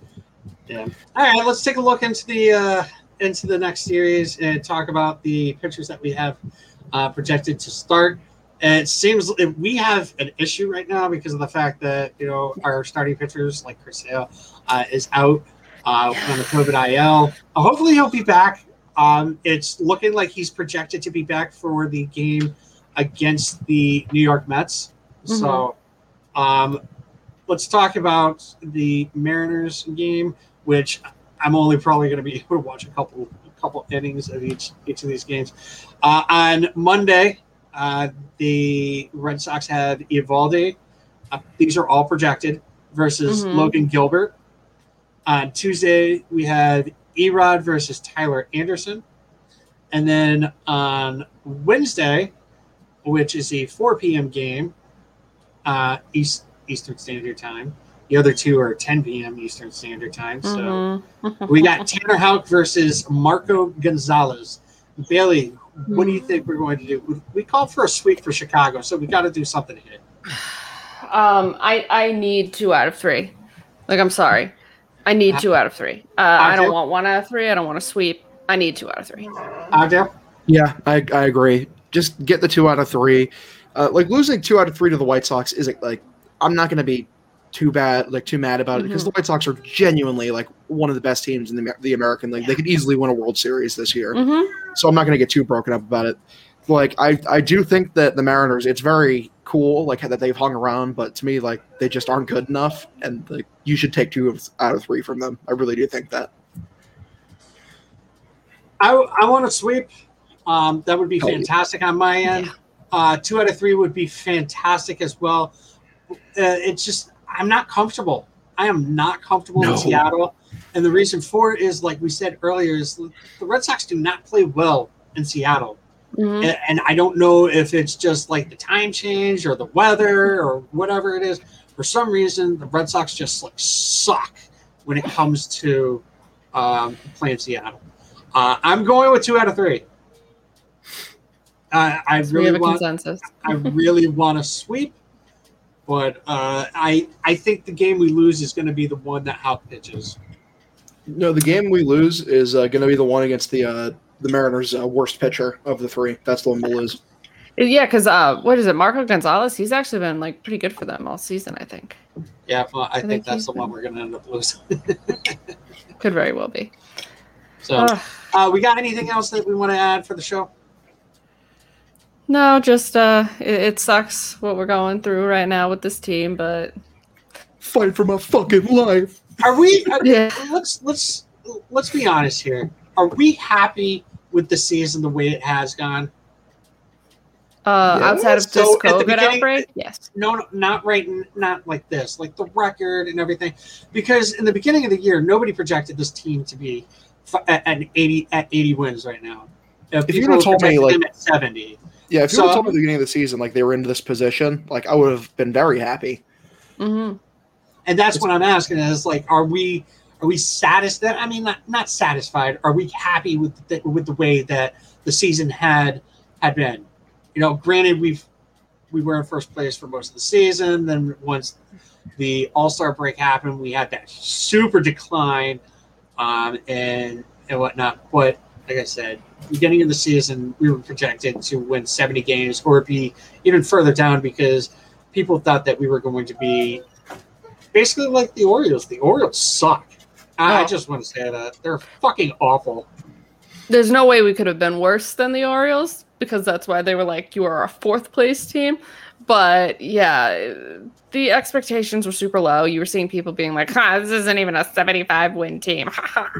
Yeah. All right, let's take a look into the uh, into the next series and talk about the pitchers that we have uh, projected to start. And it seems that we have an issue right now because of the fact that you know our starting pitchers like Chris Hale uh, is out uh, on the COVID I L. Uh, hopefully he'll be back. Um, it's looking like he's projected to be back for the game against the New York Mets. So um, let's talk about the Mariners game, which I'm only probably going to be able to watch a couple a couple innings of each each of these games. Uh, on Monday, uh, the Red Sox had Eovaldi. Uh, these are all projected versus Mhm. Logan Gilbert. On Tuesday, we had Erod versus Tyler Anderson. And then on Wednesday, which is a four p.m. game, uh, East, Eastern Standard Time. The other two are ten p.m. Eastern Standard Time. So Mhm. we got Tanner Houck versus Marco Gonzalez. Bailey, what do you think we're going to do? We- We called for a sweep for Chicago, so we got to do something here. Um, I I need two out of three. Like I'm sorry, I need two out of three. Uh, I don't Okay. want one out of three. I don't want to sweep. I need two out of three. Agdale? Yeah, I I agree. Just get the two out of three. Uh, like losing two out of three to the White Sox isn't like I'm not going to be too bad, like too mad about it because Mm-hmm. the White Sox are genuinely like one of the best teams in the the American League. They could easily win a World Series this year. Mm-hmm. So I'm not going to get too broken up about it. Like I, I do think that the Mariners, it's very cool, like that they've hung around, but to me, like they just aren't good enough, and like you should take two of, out of three from them. I really do think that. I, I want to sweep. Um, that would be Oh, yeah. fantastic on my end. Yeah. Uh, two out of three would be fantastic as well. Uh, it's just I'm not comfortable. I am not comfortable No. in Seattle, and the reason for it is, like we said earlier, is the Red Sox do not play well in Seattle. Mm-hmm. And, and I don't know if it's just like the time change or the weather or whatever it is. For some reason, the Red Sox just like suck when it comes to um, playing Seattle. Uh, I'm going with two out of three. Uh, I We really have a want. consensus. I really want to sweep, but uh, I I think the game we lose is going to be the one that Houck pitches. No, the game we lose is uh, going to be the one against the uh, the Mariners' uh, worst pitcher of the three. That's the one we'll lose. Yeah, because uh, what is it? Marco Gonzalez. He's actually been like pretty good for them all season. I think Yeah, well, I, think, think that's he's the one been- we're going to end up losing. could very well be. So, Ugh. uh, we got anything else that we want to add for the show? No, just uh, it, it sucks what we're going through right now with this team, but Fight for my fucking life. Are we? Are, Yeah. Let's let's let's be honest here. Are we happy with the season the way it has gone? uh, Yeah. outside of this So, at the COVID beginning- outbreak, yes. No, no, not right, not like this, like the record and everything. Because in the beginning of the year, nobody projected this team to be f- at, at eighty at eighty wins right now. Uh, If you people would've told me, projected like- them at seventy, Yeah, if you So- would have told me at the beginning of the season, like they were in this position, like I would have been very happy. Mm-hmm. and that's what I'm asking is like, are we are we satisfied? I mean, not not satisfied. Are we happy with the, with the way that the season had had been? You know, granted, we've we were in first place for most of the season. Then once the All-Star break happened, we had that super decline um, and and whatnot. But like I said, beginning of the season, we were projected to win seventy games or be even further down because people thought that we were going to be basically like the Orioles. The Orioles suck. I, I Oh. just want to say that. They're fucking awful. There's no way we could have been worse than the Orioles because that's why they were like, you are a fourth place team. But yeah, the expectations were super low. You were seeing people being like, huh, this isn't even a seventy-five win team.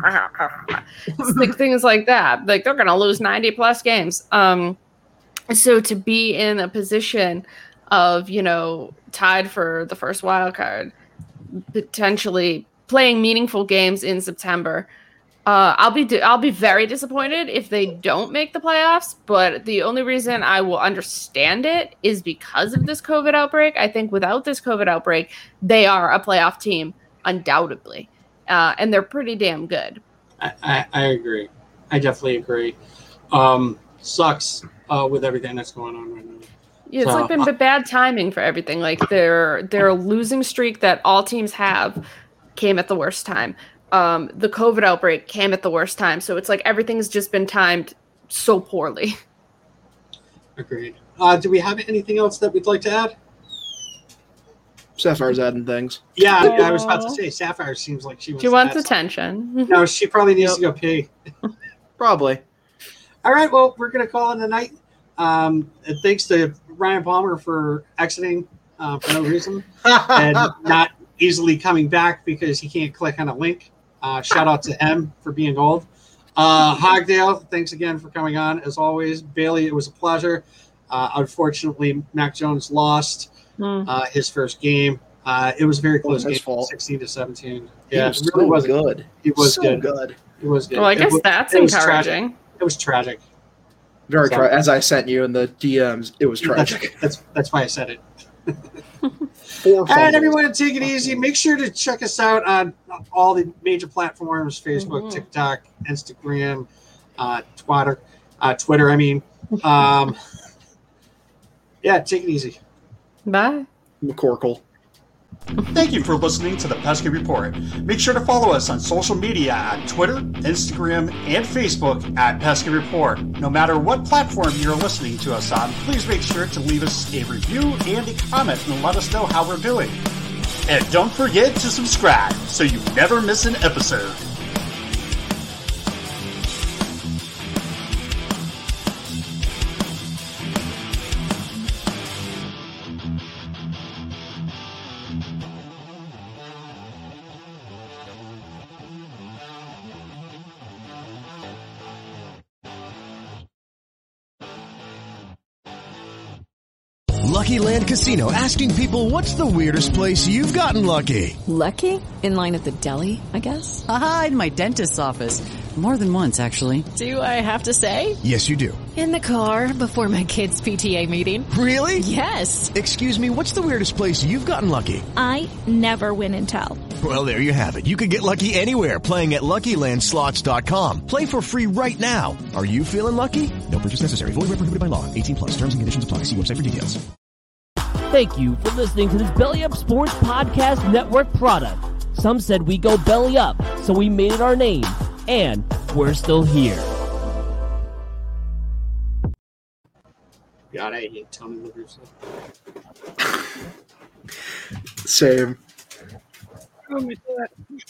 like things like that. Like they're going to lose ninety plus games. Um, so to be in a position of, you know, tied for the first wild card, potentially playing meaningful games in September, Uh, I'll be di- I'll be very disappointed if they don't make the playoffs. But the only reason I will understand it is because of this COVID outbreak. I think without this COVID outbreak, they are a playoff team undoubtedly, uh, and they're pretty damn good. I, I, I agree. I definitely agree. Um, sucks uh, with everything that's going on right now. Yeah, it's So, like been b- bad timing for everything. Like their their losing streak that all teams have came at the worst time. Um, the COVID outbreak came at the worst time. So it's like everything's just been timed so poorly. Agreed. Uh, do we have anything else that we'd like to add? Sapphire's adding things. Yeah, I, I was about to Aw. say Sapphire seems like she wants. She to wants add something. attention. No, she probably needs to go pee. Probably. All right, well, we're going to call it a night. Um, and thanks to Ryan Palmer for exiting uh, for no reason and not easily coming back because he can't click on a link. Uh, shout out to him for being old. Uh, Hogdale, thanks again for coming on. As always, Bailey, it was a pleasure. Uh, unfortunately, Mac Jones lost Mm. uh, his first game. Uh, it was a very close Wasn't his game, fault. sixteen to seventeen. He Yeah, was it really so was good. He was so good. good. It was good. Well, I It guess was- that's it was tragic. encouraging. It was tragic. Very So- tra- as I sent you in the D Ms, it was That's, tragic. that's that's why I said it. Four And fumbles. everyone, take it easy. Make sure to check us out on all the major platforms: Facebook, Mhm. TikTok, Instagram, uh, Twitter, uh, Twitter. I mean, um, yeah, take it easy. Bye. McCorkle. Thank you for listening to the Pesky Report. Make sure to follow us on social media at Twitter, Instagram, and Facebook at Pesky Report. No matter what platform you're listening to us on, please make sure to leave us a review and a comment and let us know how we're doing. And don't forget to subscribe so you never miss an episode. Lucky Land Casino, asking people, what's the weirdest place you've gotten lucky? Lucky? In line at the deli, I guess? Aha, in my dentist's office. More than once, actually. Do I have to say? Yes, you do. In the car before my kids' P T A meeting. Really? Yes. Excuse me, what's the weirdest place you've gotten lucky? I never win and tell. Well, there you have it. You can get lucky anywhere, playing at Lucky Land Slots dot com. Play for free right now. Are you feeling lucky? No purchase necessary. Void where prohibited by law. eighteen plus. Terms and conditions apply. See website for details. Thank you for listening to this Belly Up Sports Podcast Network product. Some said we go belly up, so we made it our name, and we're still here. God, I hate Tony La Russa. Same. Oh my God.